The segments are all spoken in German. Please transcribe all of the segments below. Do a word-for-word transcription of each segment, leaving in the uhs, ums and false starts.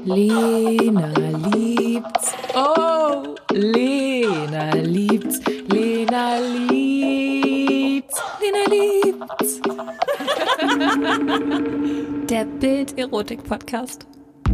Lena liebt's. Oh, Lena liebt's. Lena liebt's. Lena liebt's. Der Bild-Erotik-Podcast.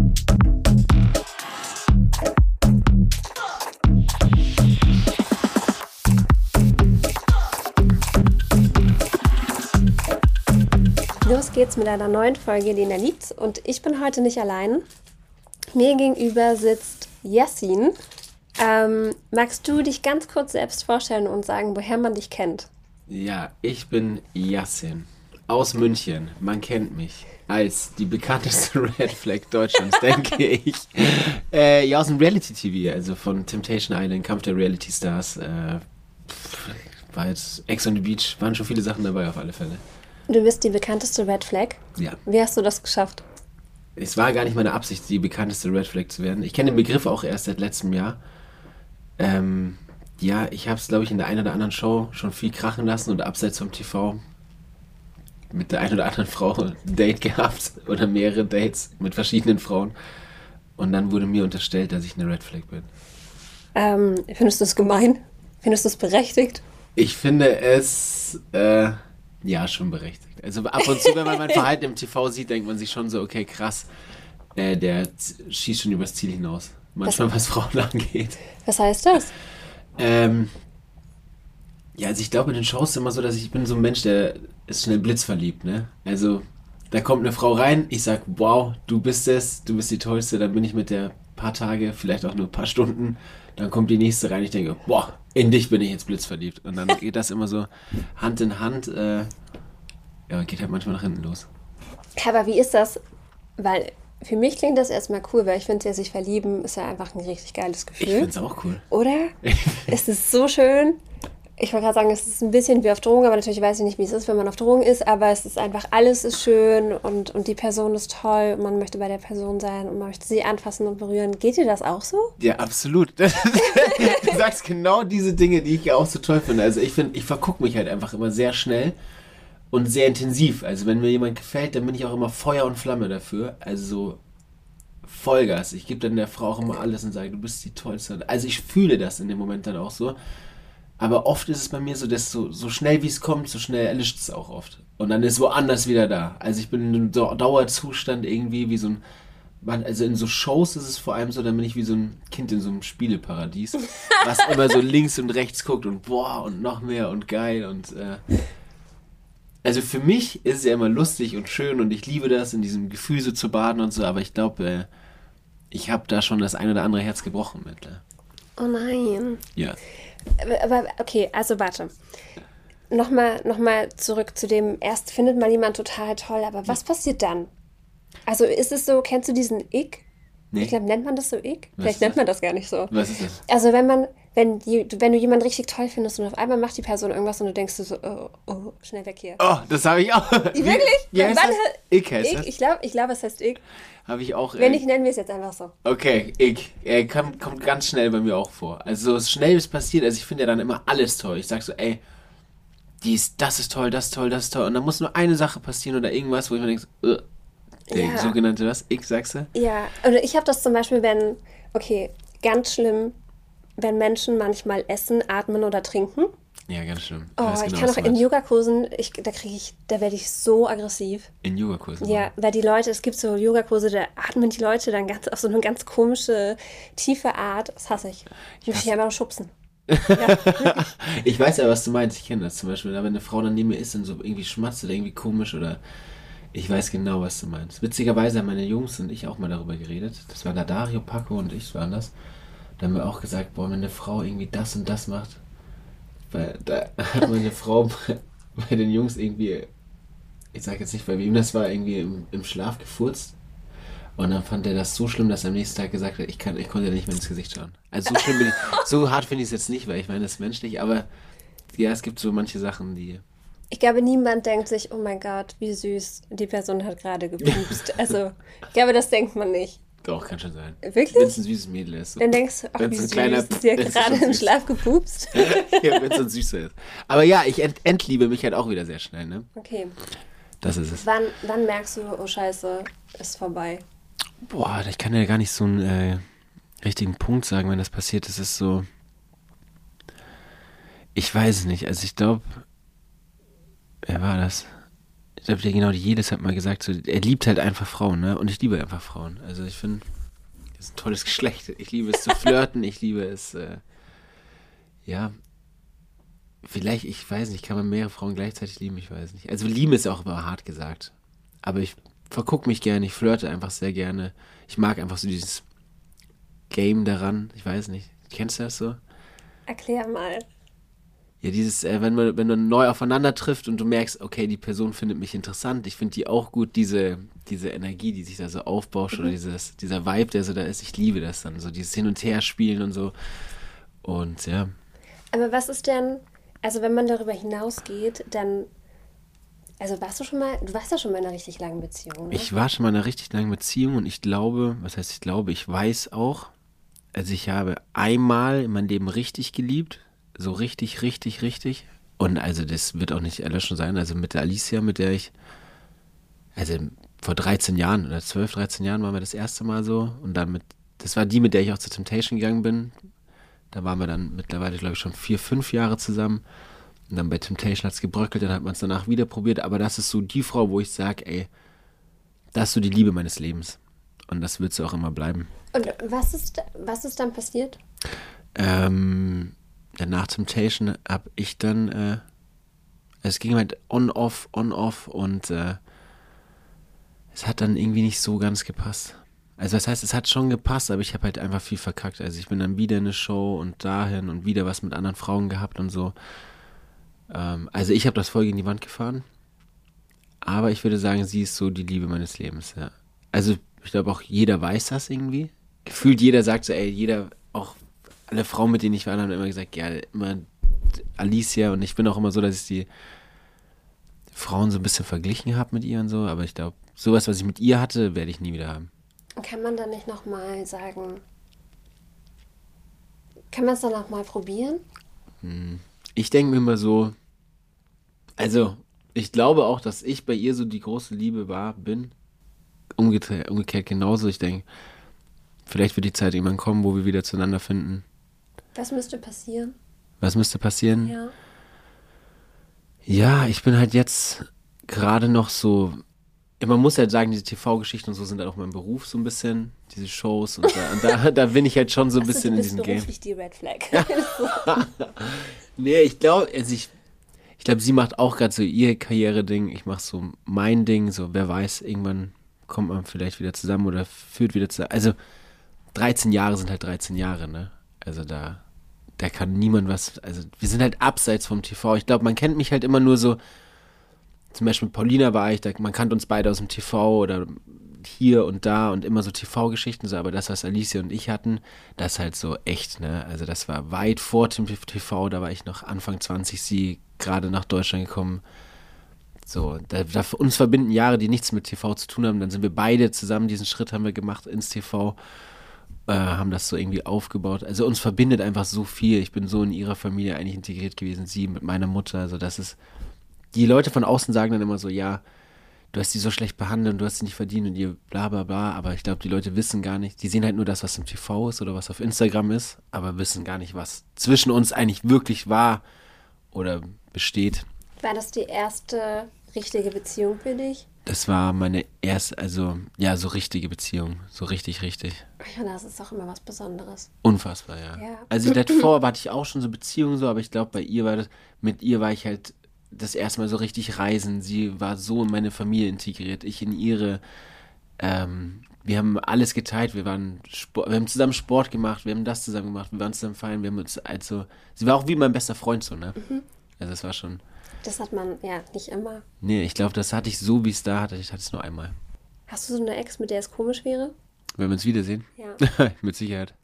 Los geht's mit einer neuen Folge Lena liebt's und ich bin heute nicht allein. Mir gegenüber sitzt Yassin. Ähm, magst du dich ganz kurz selbst vorstellen und sagen, woher man dich kennt? Ja, ich bin Yassin aus München. Man kennt mich als die bekannteste Red Flag Deutschlands, denke ich. Äh, ja, aus dem Reality-T V, also von Temptation Island, Kampf der Reality Stars. Äh, war jetzt Ex on the Beach, waren schon viele Sachen dabei auf alle Fälle. Du bist die bekannteste Red Flag? Ja. Wie hast du das geschafft? Es war gar nicht meine Absicht, die bekannteste Red Flag zu werden. Ich kenne den Begriff auch erst seit letztem Jahr. Ähm, ja, ich habe es, glaube ich, in der einen oder anderen Show schon viel krachen lassen und abseits vom T V mit der einen oder anderen Frau ein Date gehabt oder mehrere Dates mit verschiedenen Frauen. Und dann wurde mir unterstellt, dass ich eine Red Flag bin. Ähm, findest du es gemein? Findest du es berechtigt? Ich finde es... Äh, Ja, schon berechtigt. Also ab und zu, wenn man mein Verhalten im T V sieht, denkt man sich schon so, okay, krass, äh, der schießt schon übers Ziel hinaus. Manchmal, was, was Frauen angeht. Was heißt das? Ähm, ja, also ich glaube, in den Shows ist es immer so, dass ich, ich bin so ein Mensch, der ist schnell blitzverliebt, ne? Also, da kommt eine Frau rein, ich sag, wow, du bist es, du bist die Tollste, dann bin ich mit der ein paar Tage, vielleicht auch nur ein paar Stunden, dann kommt die nächste rein, ich denke, boah, in dich bin ich jetzt blitzverliebt. Und dann geht das immer so Hand in Hand, äh, ja, geht halt manchmal nach hinten los. Aber wie ist das? Weil für mich klingt das erstmal cool, weil ich finde, ja, sich verlieben ist ja einfach ein richtig geiles Gefühl. Ich finde es auch cool. Oder? Es ist so schön. Ich wollte gerade sagen, es ist ein bisschen wie auf Drogen, aber natürlich weiß ich nicht, wie es ist, wenn man auf Drogen ist, aber es ist einfach, alles ist schön und, und die Person ist toll und man möchte bei der Person sein und man möchte sie anfassen und berühren. Geht dir das auch so? Ja, absolut. Du sagst genau diese Dinge, die ich ja auch so toll finde. Also ich finde, ich vergucke mich halt einfach immer sehr schnell und sehr intensiv. Also wenn mir jemand gefällt, dann bin ich auch immer Feuer und Flamme dafür. Also so Vollgas. Ich gebe dann der Frau auch immer alles und sage, du bist die Tollste. Also ich fühle das in dem Moment dann auch so. Aber oft ist es bei mir so, dass so, so schnell wie es kommt, so schnell erlischt es auch oft. Und dann ist woanders wieder da. Also ich bin in einem Dauerzustand irgendwie, wie so ein... Also in so Shows ist es vor allem so, dann bin ich wie so ein Kind in so einem Spieleparadies, was immer so links und rechts guckt und boah und noch mehr und geil und... Äh, also für mich ist es ja immer lustig und schön und ich liebe das, in diesem Gefühl so zu baden und so, aber ich glaube, äh, ich habe da schon das ein oder andere Herz gebrochen mit. Äh. Oh nein. Ja. Aber okay, also warte. Nochmal noch mal zurück zu dem, erst findet man jemand total toll, aber was passiert dann? Also ist es so, kennst du diesen Ick? Nee. Ich glaube, nennt man das so Ick? Was Vielleicht ist nennt das? man das gar nicht so. Was ist das? Also wenn man, wenn, die, wenn du jemanden richtig toll findest und auf einmal macht die Person irgendwas und du denkst du so, oh, oh, schnell weg hier. Oh, das habe ich auch. Wirklich? Ja, heißt Wann das? hat- Ick heißt Ick? das. Ich glaube, ich glaub, es heißt Ick. Habe ich auch. Wenn äh, nicht, nennen wir es jetzt einfach so. Okay, Ick. Er kommt, kommt ganz schnell bei mir auch vor. Also so schnell wie es passiert, also ich finde ja dann immer alles toll. Ich sag so, ey, dies, das ist toll, das ist toll, das ist toll. Und dann muss nur eine Sache passieren oder irgendwas, wo ich mir denke, so, der Ja. sogenannte was? Ick, sagst du? Ja, oder ich habe das zum Beispiel, wenn, okay, ganz schlimm, wenn Menschen manchmal essen, atmen oder trinken. Ja, ganz schlimm. Oh, weiß ich genau, kann was auch du in meinst. Yogakursen, ich, da kriege ich, da werde ich so aggressiv. In Yogakursen. Ja, weil die Leute, es gibt so Yogakurse, da atmen die Leute dann ganz auf so eine ganz komische, tiefe Art. Das hasse ich. Ich möchte die einfach nur schubsen. Ich weiß ja, was du meinst. Ich kenne das zum Beispiel. Wenn eine Frau dann neben mir ist und so irgendwie schmatzt oder irgendwie komisch oder... Ich weiß genau, was du meinst. Witzigerweise haben meine Jungs und ich auch mal darüber geredet. Das war da Dario, Paco und ich waren das. Da haben wir auch gesagt, boah, wenn eine Frau irgendwie das und das macht... Weil da hat meine Frau bei, bei den Jungs irgendwie... Ich sag jetzt nicht, bei wem das war, irgendwie im, im Schlaf gefurzt. Und dann fand er das so schlimm, dass er am nächsten Tag gesagt hat, ich, kann, ich konnte nicht mehr ins Gesicht schauen. Also so schlimm bin ich, so hart finde ich es jetzt nicht, weil ich meine, das ist menschlich, aber ja, es gibt so manche Sachen, die... Ich glaube, niemand denkt sich, oh mein Gott, wie süß, die Person hat gerade gepupst. Also, ich glaube, das denkt man nicht. Doch, kann schon sein. Wirklich? Wenn es ein süßes Mädel ist. So. Dann denkst du, ach, wie Wenn's ein süß, kleiner- die hat das ist gerade schon im süß. Schlaf gepupst. Ja, wenn es so süß ist. Aber ja, ich ent, entliebe mich halt auch wieder sehr schnell, ne? Okay. Das ist es. Wann, wann merkst du, oh Scheiße, ist vorbei? Boah, ich kann ja gar nicht so einen äh, richtigen Punkt sagen, wenn das passiert. Das ist so, ich weiß es nicht. Also ich glaube, wer war das? Ich glaube, der genau die Jedes hat mal gesagt, so, er liebt halt einfach Frauen, ne? Und ich liebe einfach Frauen. Also ich finde, das ist ein tolles Geschlecht. Ich liebe es zu flirten, ich liebe es, äh, ja, vielleicht, ich weiß nicht, kann man mehrere Frauen gleichzeitig lieben, ich weiß nicht. Also lieben ist auch immer hart gesagt. Aber ich vergucke mich gerne, ich flirte einfach sehr gerne. Ich mag einfach so dieses Game daran, ich weiß nicht. Kennst du das so? Erklär mal. Ja, dieses, äh, wenn man, wenn man neu aufeinander trifft und du merkst, okay, die Person findet mich interessant, ich finde die auch gut, diese, diese Energie, die sich da so aufbauscht mhm. oder dieses, dieser Vibe, der so da ist, ich liebe das dann, so dieses Hin- und Her-Spielen und so. Und ja. Aber was ist denn, also wenn man darüber hinausgeht, dann, also warst du schon mal, du warst ja schon mal in einer richtig langen Beziehung, ne? Ich war schon mal in einer richtig langen Beziehung und ich glaube, was heißt ich glaube, ich weiß auch, also ich habe einmal in meinem Leben richtig geliebt, so richtig, richtig, richtig. Und also das wird auch nicht erlöschen sein. Also mit der Alicia, mit der ich, also vor dreizehn Jahren oder zwölf, dreizehn Jahren waren wir das erste Mal so. Und dann mit, das war die, mit der ich auch zur Temptation gegangen bin. Da waren wir dann mittlerweile, glaube ich, schon vier, fünf Jahre zusammen. Und dann bei Temptation hat es gebröckelt, dann hat man es danach wieder probiert. Aber das ist so die Frau, wo ich sage, ey, das ist so die Liebe meines Lebens. Und das wird sie auch immer bleiben. Und was ist, was ist dann passiert? Ähm... Ja, nach Temptation habe ich dann, äh, es ging halt on-off, on-off und äh, es hat dann irgendwie nicht so ganz gepasst. Also das heißt, es hat schon gepasst, aber ich habe halt einfach viel verkackt. Also ich bin dann wieder in eine Show und dahin und wieder was mit anderen Frauen gehabt und so. Ähm, also ich habe das voll gegen die Wand gefahren. Aber ich würde sagen, sie ist so die Liebe meines Lebens, ja. Also ich glaube auch jeder weiß das irgendwie. Gefühlt jeder sagt so, ey, jeder, auch alle Frauen, mit denen ich war, haben immer gesagt, ja, immer Alicia, und ich bin auch immer so, dass ich die Frauen so ein bisschen verglichen habe mit ihr und so, aber ich glaube, sowas, was ich mit ihr hatte, werde ich nie wieder haben. Kann man dann nicht nochmal sagen, kann man es dann nochmal probieren? Ich denke mir immer so, also ich glaube auch, dass ich bei ihr so die große Liebe war, bin, umgekehrt, umgekehrt genauso. Ich denke, vielleicht wird die Zeit irgendwann kommen, wo wir wieder zueinander finden. Was müsste passieren? Was müsste passieren? Ja. Ja, ich bin halt jetzt gerade noch so, man muss halt sagen, diese T V-Geschichten und so sind halt auch mein Beruf so ein bisschen, diese Shows und da, und da, da bin ich halt schon so ein Achso, bisschen du in bist diesem Game. beruflich die Red Flag. Nee, ich glaube, also ich, ich glaube, sie macht auch gerade so ihr Karriere-Ding, ich mache so mein Ding, so wer weiß, irgendwann kommt man vielleicht wieder zusammen oder führt wieder zusammen. Also dreizehn Jahre sind halt dreizehn Jahre, ne? Also da, da kann niemand was, also wir sind halt abseits vom T V. Ich glaube, man kennt mich halt immer nur so, zum Beispiel mit Paulina war ich, da, man kannte uns beide aus dem T V oder hier und da und immer so T V-Geschichten, so, aber das, was Alicia und ich hatten, das ist halt so echt, ne? Also das war weit vor dem T V, da war ich noch Anfang zwanzig, sie gerade nach Deutschland gekommen. So, da, da uns verbinden Jahre, die nichts mit T V zu tun haben, dann sind wir beide zusammen, diesen Schritt haben wir gemacht ins T V. Äh, haben das so irgendwie aufgebaut. Also uns verbindet einfach so viel. Ich bin so in ihrer Familie eigentlich integriert gewesen, sie mit meiner Mutter. Also das ist, die Leute von außen sagen dann immer so, ja, du hast sie so schlecht behandelt und du hast sie nicht verdient und ihr bla bla bla. Aber ich glaube, die Leute wissen gar nicht. Die sehen halt nur das, was im T V ist oder was auf Instagram ist, aber wissen gar nicht, was zwischen uns eigentlich wirklich war oder besteht. War das die erste richtige Beziehung für dich? Das war meine erste, also ja, so richtige Beziehung. So richtig, richtig. Ja, das ist doch immer was Besonderes. Unfassbar, ja. Ja. Also davor hatte ich auch schon so Beziehungen so, aber ich glaube, bei ihr war das, mit ihr war ich halt das erste Mal so richtig reisen. Sie war so in meine Familie integriert, ich in ihre. Ähm, wir haben alles geteilt, wir waren Sport, wir haben zusammen Sport gemacht, wir haben das zusammen gemacht, wir waren zusammen feiern, wir haben uns also, sie war auch wie mein bester Freund so, ne? Mhm. Also es war schon. Das hat man ja nicht immer. Nee, ich glaube, das hatte ich so, wie es da hatte, ich hatte es nur einmal. Hast du so eine Ex, mit der es komisch wäre? Wenn wir uns wiedersehen? Ja. Mit Sicherheit.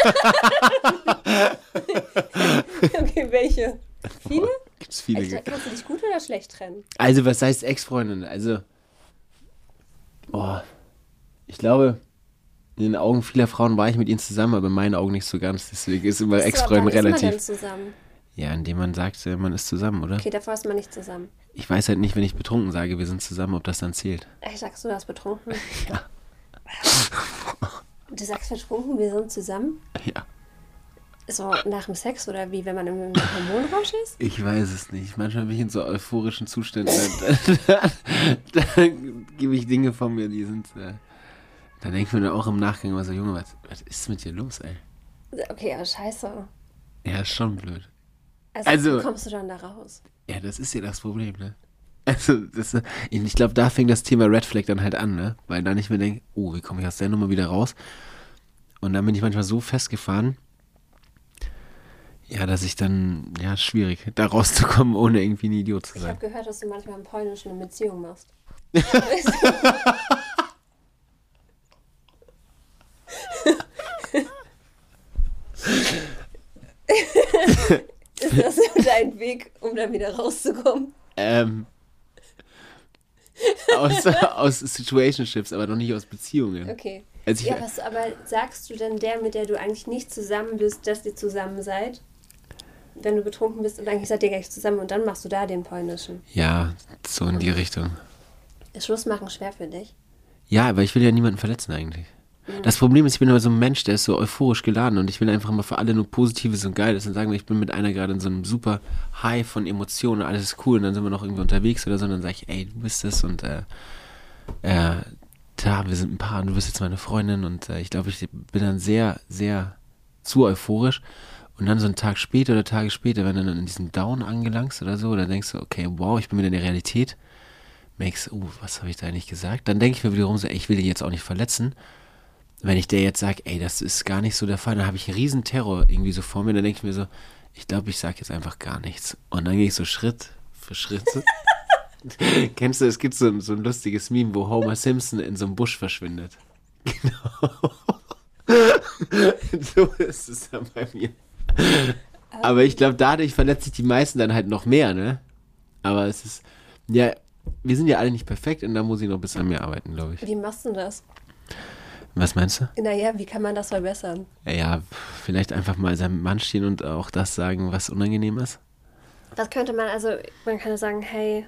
Okay, welche? Viele? Gibt's viele. Echt, kannst du dich gut oder schlecht trennen? Also, was heißt Ex-Freundin? Also, boah, ich glaube, in den Augen vieler Frauen war ich mit ihnen zusammen, aber in meinen Augen nicht so ganz. Deswegen ist immer Ex-Freundin relativ. Wann ist man denn zusammen? Ja, indem man sagt, man ist zusammen, oder? Okay, davor ist man nicht zusammen. Ich weiß halt nicht, wenn ich betrunken sage, wir sind zusammen, ob das dann zählt. Ey, sagst du das betrunken? Ja. Du sagst betrunken, wir sind zusammen? Ja. So nach dem Sex oder wie, wenn man im Hormonrausch ist? Ich weiß es nicht. Manchmal bin ich in so euphorischen Zuständen. Da, da, da, da gebe ich Dinge von mir, die sind... Äh, da denke ich mir dann auch im Nachgang immer so, Junge, was, was ist mit dir los, ey? Okay, aber scheiße. Ja, ist schon blöd. Also, Also- wie kommst du dann da raus? Ja, das ist ja das Problem, ne? Also, das, ich glaube, da fängt das Thema Red Flag dann halt an, ne? Weil dann ich mir denke, oh, wie komme ich aus der Nummer wieder raus? Und dann bin ich manchmal so festgefahren, ja, dass ich dann, ja, schwierig, da rauszukommen, ohne irgendwie ein Idiot zu Ich sein. habe gehört, dass du manchmal im Polnischen eine Beziehung machst. Ist das so dein Weg, um da wieder rauszukommen? Ähm, aus, aus Situationships, aber noch nicht aus Beziehungen. Okay. Also ich, Ja, was aber sagst du denn der, mit der du eigentlich nicht zusammen bist, dass ihr zusammen seid? Wenn du betrunken bist und eigentlich seid ihr gleich zusammen und dann machst du da den polnischen. ja, so in die Richtung. Ist Schluss machen schwer für dich? Ja, aber ich will ja niemanden verletzen eigentlich. Das Problem ist, ich bin immer so ein Mensch, der ist so euphorisch geladen und ich will einfach immer für alle nur Positives und Geiles und sagen, ich bin mit einer gerade in so einem super High von Emotionen, alles ist cool und dann sind wir noch irgendwie unterwegs oder so und dann sage ich, ey, du bist es und äh, äh, da, wir sind ein Paar und du bist jetzt meine Freundin und äh, ich glaube, ich bin dann sehr, sehr zu euphorisch und dann so einen Tag später oder Tage später, wenn du dann in diesem Down angelangst oder so, dann denkst du, okay, wow, ich bin wieder in der Realität, merkst, oh, was habe ich da eigentlich gesagt? Dann denke ich mir wiederum so, ey, ich will den jetzt auch nicht verletzen. Wenn ich der jetzt sage, ey, das ist gar nicht so der Fall, dann habe ich einen riesen Terror irgendwie so vor mir, dann denke ich mir so, ich glaube, ich sage jetzt einfach gar nichts. Und dann gehe ich so Schritt für Schritt. Kennst du, es gibt so, so ein lustiges Meme, wo Homer Simpson in so einem Busch verschwindet. Genau. So ist es dann bei mir. Aber ich glaube, dadurch verletzt sich die meisten dann halt noch mehr, ne? Aber es ist, ja, wir sind ja alle nicht perfekt und da muss ich noch ein bisschen an mir arbeiten, glaube ich. Wie machst du das? Was meinst du? Naja, wie kann man das verbessern? Ja, vielleicht einfach mal seinem Mann stehen und auch das sagen, was unangenehm ist. Was könnte man, also man kann sagen, hey,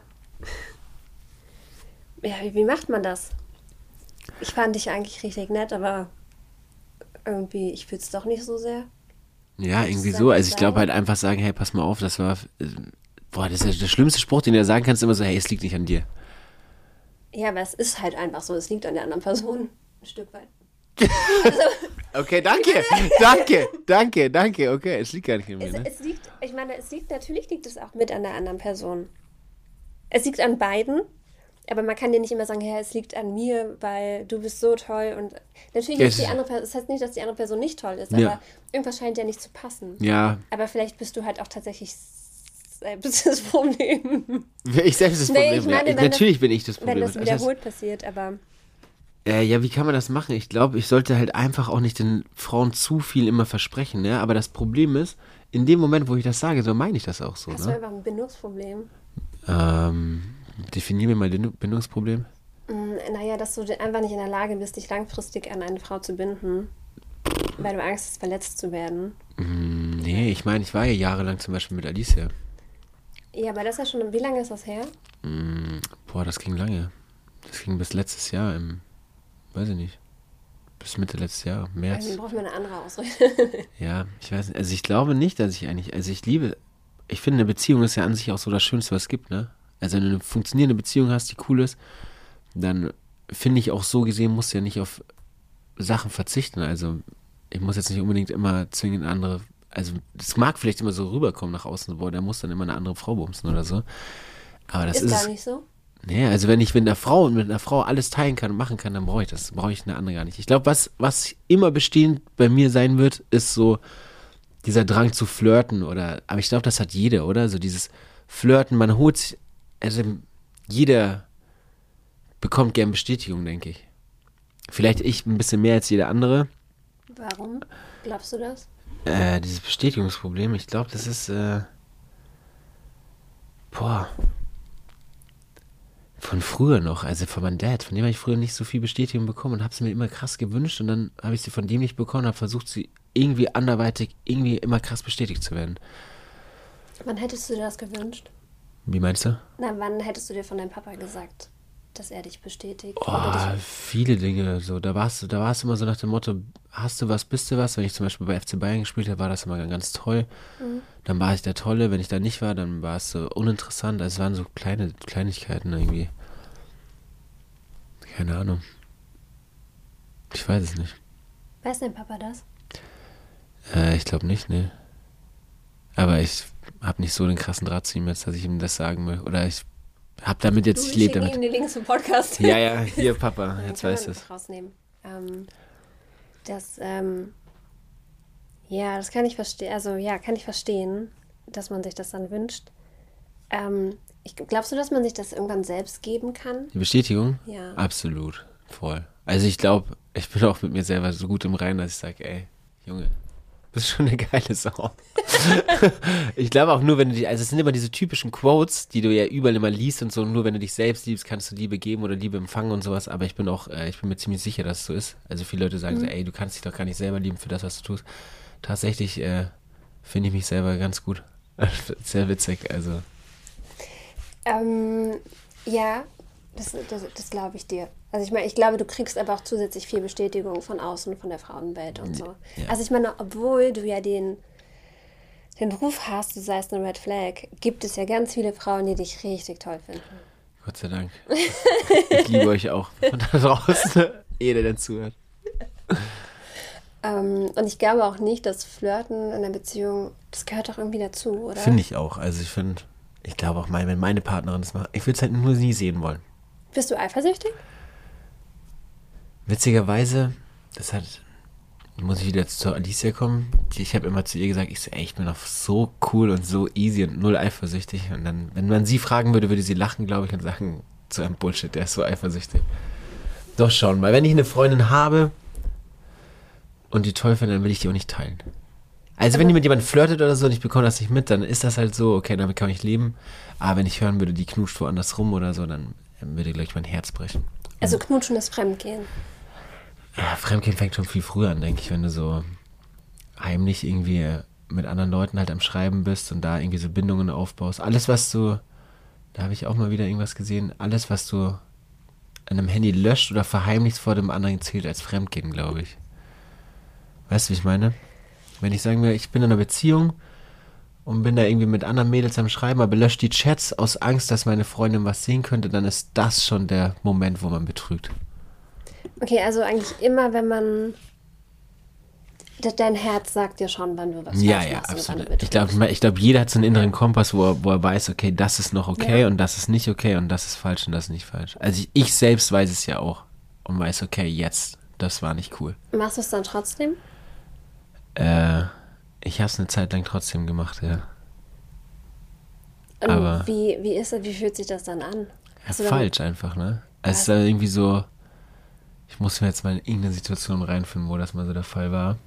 ja, wie, wie macht man das? Ich fand dich eigentlich richtig nett, aber irgendwie, ich fühle es doch nicht so sehr. Ja, irgendwie das so. Also ich sagen? glaube halt einfach sagen, hey, pass mal auf, das war, äh, boah, das ist ja der schlimmste Spruch, den du ja sagen kannst, immer so, hey, es liegt nicht an dir. Ja, aber es ist halt einfach so, es liegt an der anderen Person ein Stück weit. Okay, danke, danke, danke, danke, okay, es liegt gar nicht an mir, Es, ne? es liegt, ich meine, es liegt, natürlich liegt es auch mit an der anderen Person. Es liegt an beiden, aber man kann dir nicht immer sagen, ja, es liegt an mir, weil du bist so toll und natürlich Ja, ist die es- andere Person, das heißt nicht, dass die andere Person nicht toll ist, Ja. aber irgendwas scheint ja nicht zu passen. Ja, Aber vielleicht bist du halt auch tatsächlich selbst das Problem, ich selbst das Nee, Problem. ich meine, ja, wenn natürlich bin ich das wenn Problem. das Das heißt, wiederholt passiert, aber Äh, ja, wie kann man das machen? Ich glaube, ich sollte halt einfach auch nicht den Frauen zu viel immer versprechen, ne? Aber das Problem ist, in dem Moment, wo ich das sage, so meine ich das auch so, hast du ne? einfach ein Bindungsproblem. Ähm, definier mir mal den Bindungsproblem. Mm, Naja, dass du einfach nicht in der Lage bist, dich langfristig an eine Frau zu binden, weil du Angst hast, verletzt zu werden. Hm, nee, ich meine, ich war ja jahrelang zum Beispiel mit Alicia. Ja, aber das ist ja schon, wie lange ist das her? Hm, boah, das ging lange. Das ging bis letztes Jahr im, weiß ich nicht, bis Mitte letztes Jahr, März. Dann brauchen wir eine andere Ausrede. Ja, ich weiß nicht. Also ich glaube nicht, dass ich eigentlich, also ich liebe, ich finde, eine Beziehung ist ja an sich auch so das Schönste, was es gibt, ne? Also wenn du eine funktionierende Beziehung hast, die cool ist, dann finde ich auch so gesehen, musst du ja nicht auf Sachen verzichten. Also ich muss jetzt nicht unbedingt immer zwingend eine andere, also es mag vielleicht immer so rüberkommen nach außen, boah, der muss dann immer eine andere Frau bumsen oder so. Aber das ist ist, gar es- nicht so. Nee, also wenn ich mit einer Frau mit einer Frau alles teilen kann und machen kann, dann brauche ich das. Brauche ich eine andere gar nicht. Ich glaube, was, was immer bestehend bei mir sein wird, ist so dieser Drang zu flirten oder, aber ich glaube, das hat jeder, oder? So dieses Flirten, man holt sich, also jeder bekommt gern Bestätigung, denke ich. Vielleicht ich ein bisschen mehr als jeder andere. Warum? Glaubst du das? Äh, dieses Bestätigungsproblem, ich glaube, das ist, äh, boah, von früher noch, also von meinem Dad, von dem habe ich früher nicht so viel Bestätigung bekommen und habe es mir immer krass gewünscht und dann habe ich sie von dem nicht bekommen und habe versucht, sie irgendwie anderweitig, irgendwie immer krass bestätigt zu werden. Wann hättest du dir das gewünscht? Wie meinst du? Na, wann hättest du dir von deinem Papa gesagt, dass er dich bestätigt? Oh, Oder dich, viele Dinge, so, da warst du, da war es immer so nach dem Motto, hast du was, bist du was? Wenn ich zum Beispiel bei F C Bayern gespielt habe, war das immer ganz toll. Mhm. Dann war ich der Tolle. Wenn ich da nicht war, dann war es so uninteressant. Also es waren so kleine Kleinigkeiten irgendwie. Keine Ahnung. Ich weiß es nicht. Weiß dein Papa das? Äh, ich glaube nicht, ne. Aber ich habe nicht so den krassen Draht zu ihm jetzt, dass ich ihm das sagen will. Oder ich habe damit jetzt, Du, ich lebe schick damit. ihm den Link zum Podcast. Ja, ja, hier, Papa, Den jetzt kann weißt du man es. rausnehmen. Ähm, das, ähm, ja, das kann ich verstehen. Also ja, kann ich verstehen, dass man sich das dann wünscht. Ähm, ich, glaubst du, dass man sich das irgendwann selbst geben kann? Die Bestätigung? Ja. Absolut, voll. Also ich glaube, ich bin auch mit mir selber so gut im Reinen, dass ich sage, ey, Junge, bist schon eine geile Sau. Ich glaube auch nur, wenn du dich, also es sind immer diese typischen Quotes, die du ja überall immer liest und so, und nur wenn du dich selbst liebst, kannst du Liebe geben oder Liebe empfangen und sowas, aber ich bin auch, äh, ich bin mir ziemlich sicher, dass es so ist. Also viele Leute sagen Mhm. so, ey, du kannst dich doch gar nicht selber lieben für das, was du tust. Tatsächlich äh, finde ich mich selber ganz gut. Sehr witzig, also. Ähm, ja, das, das, das glaube ich dir. Also ich meine, ich glaube, du kriegst aber auch zusätzlich viel Bestätigung von außen, von der Frauenwelt und so. Ja. Also ich meine, obwohl du ja den, den Ruf hast, du seist eine Red Flag, gibt es ja ganz viele Frauen, die dich richtig toll finden. Gott sei Dank. Ich liebe euch auch von da draußen, jeder, der zuhört. Ähm, und ich glaube auch nicht, dass Flirten in einer Beziehung, das gehört doch irgendwie dazu, oder? Finde ich auch. Also ich finde, ich glaube auch, mein, wenn meine Partnerin das macht, ich würde es halt nur nie sehen wollen. Bist du eifersüchtig? Witzigerweise, das hat, muss ich wieder zur Alicia kommen. Ich habe immer zu ihr gesagt, ich so, ey, ich bin doch so cool und so easy und null eifersüchtig. Und dann, wenn man sie fragen würde, würde sie lachen, glaube ich, und sagen, so ein Bullshit, der ist so eifersüchtig. Doch schon, weil wenn ich eine Freundin habe und die toll finde, dann will ich die auch nicht teilen. Also wenn die mit jemandem flirtet oder so und ich bekomme das nicht mit, dann ist das halt so, okay, damit kann ich leben. Aber wenn ich hören würde, die knutscht woanders rum oder so, dann würde gleich mein Herz brechen. Also knutschen ist Fremdgehen. Ja, Fremdgehen fängt schon viel früher an, denke ich, wenn du so heimlich irgendwie mit anderen Leuten halt am Schreiben bist und da irgendwie so Bindungen aufbaust. Alles, was du, da habe ich auch mal wieder irgendwas gesehen, alles, was du an einem Handy löscht oder verheimlichst vor dem anderen, zählt als Fremdgehen, glaube ich. Weißt du, wie ich meine? Wenn ich sagen will, ich bin in einer Beziehung und bin da irgendwie mit anderen Mädels am Schreiben, aber löscht die Chats aus Angst, dass meine Freundin was sehen könnte, dann ist das schon der Moment, wo man betrügt. Okay, also eigentlich immer, wenn man... Dein Herz sagt dir schon, wann du was Ja, falsch ja, machst und wann absolut. du betrügst. Ich glaube, ich glaub, jeder hat so einen inneren Kompass, wo er, wo er weiß, okay, das ist noch okay Ja. und das ist nicht okay und das ist falsch und das ist nicht falsch. Also ich, ich selbst weiß es ja auch und weiß, okay, jetzt, das war nicht cool. Machst du es dann trotzdem? Äh, ich habe es eine Zeit lang trotzdem gemacht, ja. Und Aber- wie, wie ist das, wie fühlt sich das dann an? Ja, Hast du dann- falsch einfach, ne? Also es ist dann irgendwie so, ich muss mir jetzt mal in irgendeine Situation reinfinden, wo das mal so der Fall war.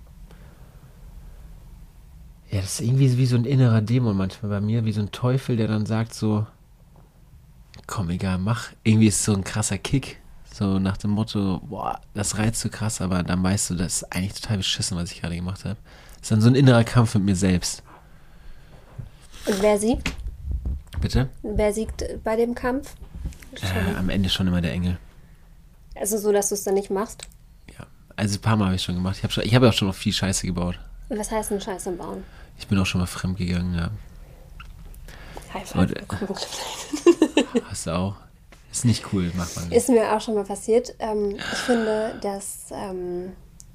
Ja, das ist irgendwie wie so ein innerer Dämon manchmal bei mir, wie so ein Teufel, der dann sagt so, komm, egal, mach. Irgendwie ist so ein krasser Kick, so nach dem Motto, boah, das reizt so krass, aber dann weißt du, das ist eigentlich total beschissen, was ich gerade gemacht habe. Das ist dann so ein innerer Kampf mit mir selbst. Und wer siegt? Bitte? Wer siegt bei dem Kampf? Äh, am Ende schon immer der Engel. Also so, dass du es dann nicht machst? Ja, also ein paar Mal habe ich schon gemacht. Ich habe schon, ich habe auch schon noch viel Scheiße gebaut. Was heißt denn Scheiße bauen? Ich bin auch schon mal fremd gegangen, ja. High Und- five. Hast du auch? Ist nicht cool, macht man nicht. Ist mir auch schon mal passiert. Ähm, ich finde, dass... Ähm,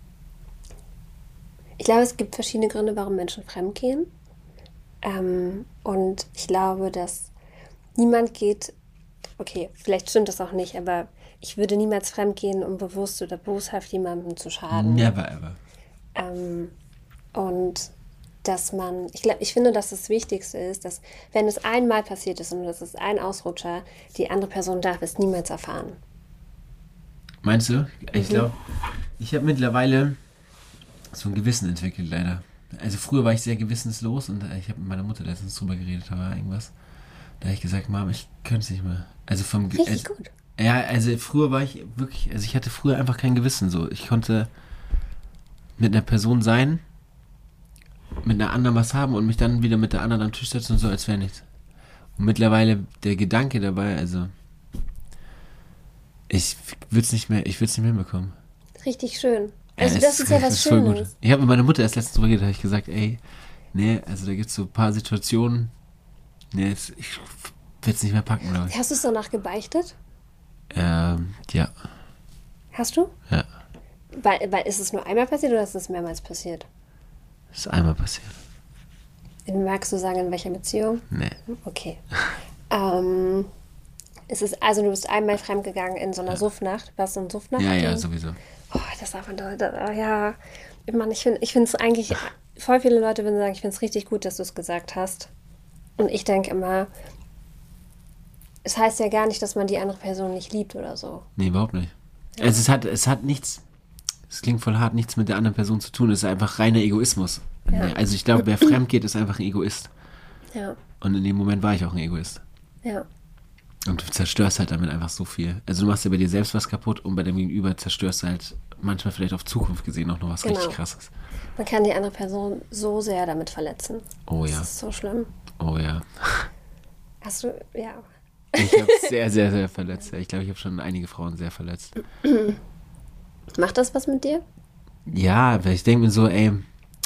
ich glaube, es gibt verschiedene Gründe, warum Menschen fremdgehen. Ähm, und ich glaube, dass niemand geht... Okay, vielleicht stimmt das auch nicht, aber ich würde niemals fremdgehen, um bewusst oder boshaft jemandem zu schaden. Never ever. Ähm, und dass man, ich glaube, ich finde, dass das Wichtigste ist, dass wenn es einmal passiert ist und das ist ein Ausrutscher, die andere Person darf es niemals erfahren. Meinst du? Ich glaube, ich habe mittlerweile so ein Gewissen entwickelt, leider. Also früher war ich sehr gewissenslos und äh, ich habe mit meiner Mutter letztens drüber geredet, da war irgendwas. Da habe ich gesagt, Mom, ich könnte es nicht mehr. Also vom Ge- Richtig also, gut. Ja, also früher war ich wirklich, also ich hatte früher einfach kein Gewissen so. Ich konnte mit einer Person sein, mit einer anderen was haben und mich dann wieder mit der anderen am Tisch setzen und so, als wäre nichts. Und mittlerweile der Gedanke dabei, also ich würde es nicht mehr, ich würde es nicht mehr hinbekommen. Richtig schön. Also Ja, das ist ja was ist voll gut. Schönes. Ich habe mit meiner Mutter erst letztens drüber geredet, habe ich gesagt, ey, nee, also da gibt es so ein paar Situationen, nee, es, ich will es nicht mehr packen, glaube ich. Hast du es danach gebeichtet? Ähm, ja, Hast du? ja, Weil, weil ist es nur einmal passiert oder ist es mehrmals passiert? ist einmal passiert. Magst du sagen, in welcher Beziehung? Nee. Okay. ähm, es ist, also du bist einmal fremdgegangen in so einer Suffnacht. Warst du in Suffnacht? Ja, ja, sowieso. Oh, das darf man doch, das, oh, ja. Ich meine, ich finde ich finde es eigentlich, voll viele Leute würden sagen, ich finde es richtig gut, dass du es gesagt hast. Und ich denke immer, es heißt ja gar nicht, dass man die andere Person nicht liebt oder so. Nee, überhaupt nicht. Also es hat, es hat nichts, es klingt voll hart, nichts mit der anderen Person zu tun. Es ist einfach reiner Egoismus. Ja. Also ich glaube, wer fremd geht, ist einfach ein Egoist. Ja, Und in dem Moment war ich auch ein Egoist. ja. Und du zerstörst halt damit einfach so viel. Also du machst ja bei dir selbst was kaputt und bei dem Gegenüber zerstörst du halt manchmal vielleicht auf Zukunft gesehen auch noch was Genau. richtig Krasses. Man kann die andere Person so sehr damit verletzen. Oh ja, Das ist so schlimm. oh ja. Hast du, ja. Ich habe sehr, sehr, sehr verletzt. Ich glaube, ich habe schon einige Frauen sehr verletzt. Macht das was mit dir? Ja, weil ich denke mir so, ey,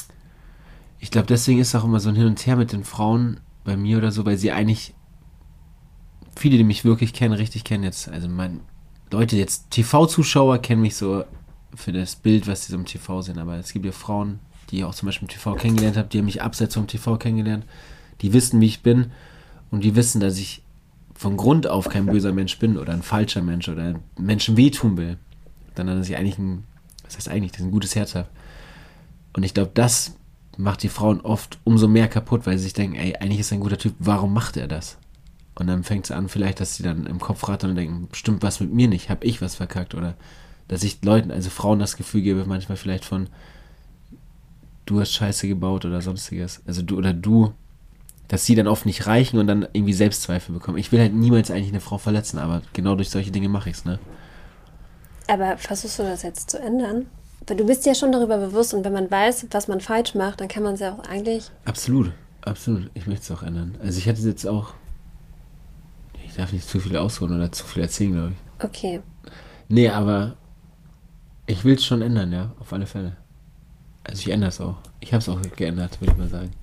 ich glaube, deswegen ist auch immer so ein Hin und Her mit den Frauen bei mir oder so, weil sie eigentlich, viele, die mich wirklich kennen, richtig kennen jetzt, also mein, Leute jetzt, T V-Zuschauer kennen mich so für das Bild, was sie so im T V sehen, aber es gibt ja Frauen, die ich auch zum Beispiel im T V kennengelernt habe, die haben mich abseits vom T V kennengelernt, die wissen, wie ich bin und die wissen, dass ich von Grund auf kein böser Mensch bin oder ein falscher Mensch oder Menschen wehtun will, sondern dass ich eigentlich ein, was heißt eigentlich, dass ich ein gutes Herz habe. Und ich glaube, das macht die Frauen oft umso mehr kaputt, weil sie sich denken, ey, eigentlich ist er ein guter Typ, warum macht er das? Und dann fängt es an, vielleicht, dass sie dann im Kopf rattern und denken, stimmt was mit mir nicht, habe ich was verkackt oder dass ich Leuten, also Frauen das Gefühl gebe, manchmal vielleicht von, du hast Scheiße gebaut oder sonstiges. Also du oder du, dass sie dann oft nicht reichen und dann irgendwie Selbstzweifel bekommen. Ich will halt niemals eigentlich eine Frau verletzen, aber genau durch solche Dinge mache ich es, ne? Aber versuchst du das jetzt zu ändern? Weil du bist ja schon darüber bewusst und wenn man weiß, was man falsch macht, dann kann man es ja auch eigentlich... Absolut, absolut. Ich möchte es auch ändern. Also ich hatte jetzt auch, ich darf nicht zu viel ausholen oder zu viel erzählen, glaube ich. Okay. Nee, aber ich will es schon ändern, ja, auf alle Fälle. Also ich ändere es auch. Ich habe es auch geändert, würde ich mal sagen.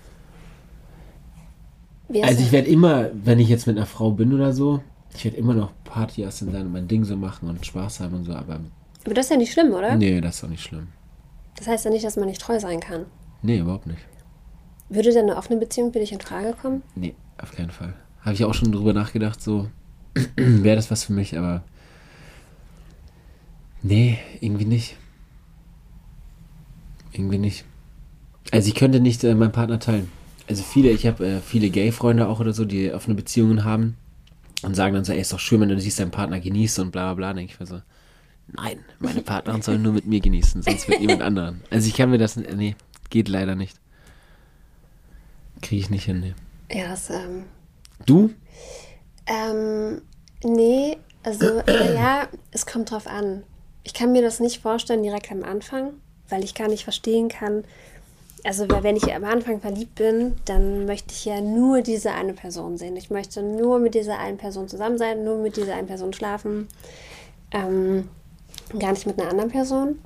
Wie hast Also du- ich werde immer, wenn ich jetzt mit einer Frau bin oder so, ich werde immer noch Partyassen sein und mein Ding so machen und Spaß haben und so, aber Aber das ist ja nicht schlimm, oder? nee, das ist doch nicht schlimm. Das heißt ja nicht, dass man nicht treu sein kann. Nee, überhaupt nicht. Würde denn eine offene Beziehung für dich in Frage kommen? Nee, auf keinen Fall. Habe ich auch schon drüber nachgedacht, so, wäre das was für mich, aber nee, irgendwie nicht. Irgendwie nicht. Also ich könnte nicht äh, meinen Partner teilen. Also viele, ich habe äh, viele Gay-Freunde auch oder so, die offene Beziehungen haben und sagen dann so, ey, ist doch schön, wenn du siehst, deinen Partner genießt und bla bla bla. Denke ich mir so, nein, meine Partnerin soll nur mit mir genießen, sonst mit jemand anderen. Also ich kann mir das, nee, geht leider nicht. Kriege ich nicht hin, nee. Ja, das, ähm... Du? Ähm, nee, also, naja, es kommt drauf an. Ich kann mir das nicht vorstellen direkt am Anfang, weil ich gar nicht verstehen kann. Also, weil wenn ich am Anfang verliebt bin, dann möchte ich ja nur diese eine Person sehen. Ich möchte nur mit dieser einen Person zusammen sein, nur mit dieser einen Person schlafen. Ähm, gar nicht mit einer anderen Person.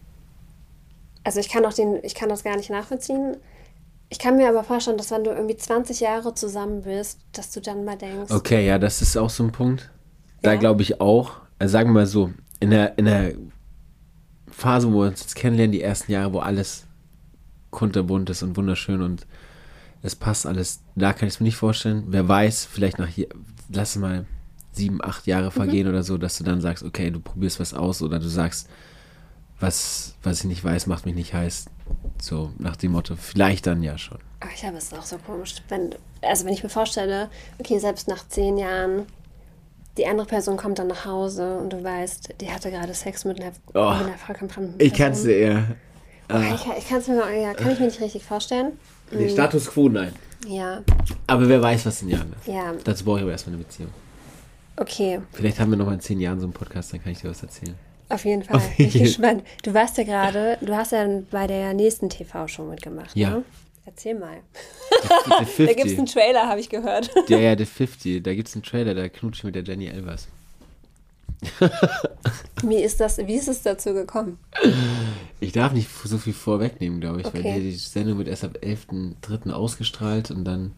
Also, ich kann auch den, ich kann das gar nicht nachvollziehen. Ich kann mir aber vorstellen, dass wenn du irgendwie zwanzig Jahre zusammen bist, dass du dann mal denkst, Okay, ja, das ist auch so ein Punkt. Da Ja. glaube ich auch, also sagen wir mal so, in der, in der Phase, wo wir uns jetzt kennenlernen, die ersten Jahre, wo alles kunterbunt ist und wunderschön und es passt alles, da kann ich es mir nicht vorstellen. Wer weiß, vielleicht nach hier, lass es mal sieben, acht Jahre vergehen oder so, dass du dann sagst, okay, du probierst was aus oder du sagst, was, was ich nicht weiß, macht mich nicht heiß. So nach dem Motto, vielleicht dann ja schon. ach, ich habe es auch so komisch. Wenn, also wenn ich mir vorstelle, okay, selbst nach zehn Jahren, die andere Person kommt dann nach Hause und du weißt, die hatte gerade Sex mit einer, Oh, mit einer vollkommen fremden Ich Person. kann es dir eher. Oh, ich kann, ich kann's mir, noch- ja, kann ich mir nicht richtig vorstellen. Den Status quo, nein. Ja, Aber wer weiß, was in Jahren ist. ja, Dazu brauche ich aber erstmal eine Beziehung. okay, Vielleicht haben wir noch mal in zehn Jahren so einen Podcast, dann kann ich dir was erzählen. auf jeden Fall. Auf Bin ich jeden- gespannt. Du warst ja gerade, du hast ja bei der nächsten T V-Show mitgemacht, Ja. ne? Erzähl mal. The Da gibt es einen fünfzig. Trailer, habe ich gehört. Ja, ja, The fünfzig. Da gibt es einen Trailer, da knutsche ich mit der Jenny Elvers. Wie ist das, wie ist es dazu gekommen? Ich darf nicht so viel vorwegnehmen, glaube ich, Okay. weil die, die Sendung wird erst ab elften dritten ausgestrahlt und dann,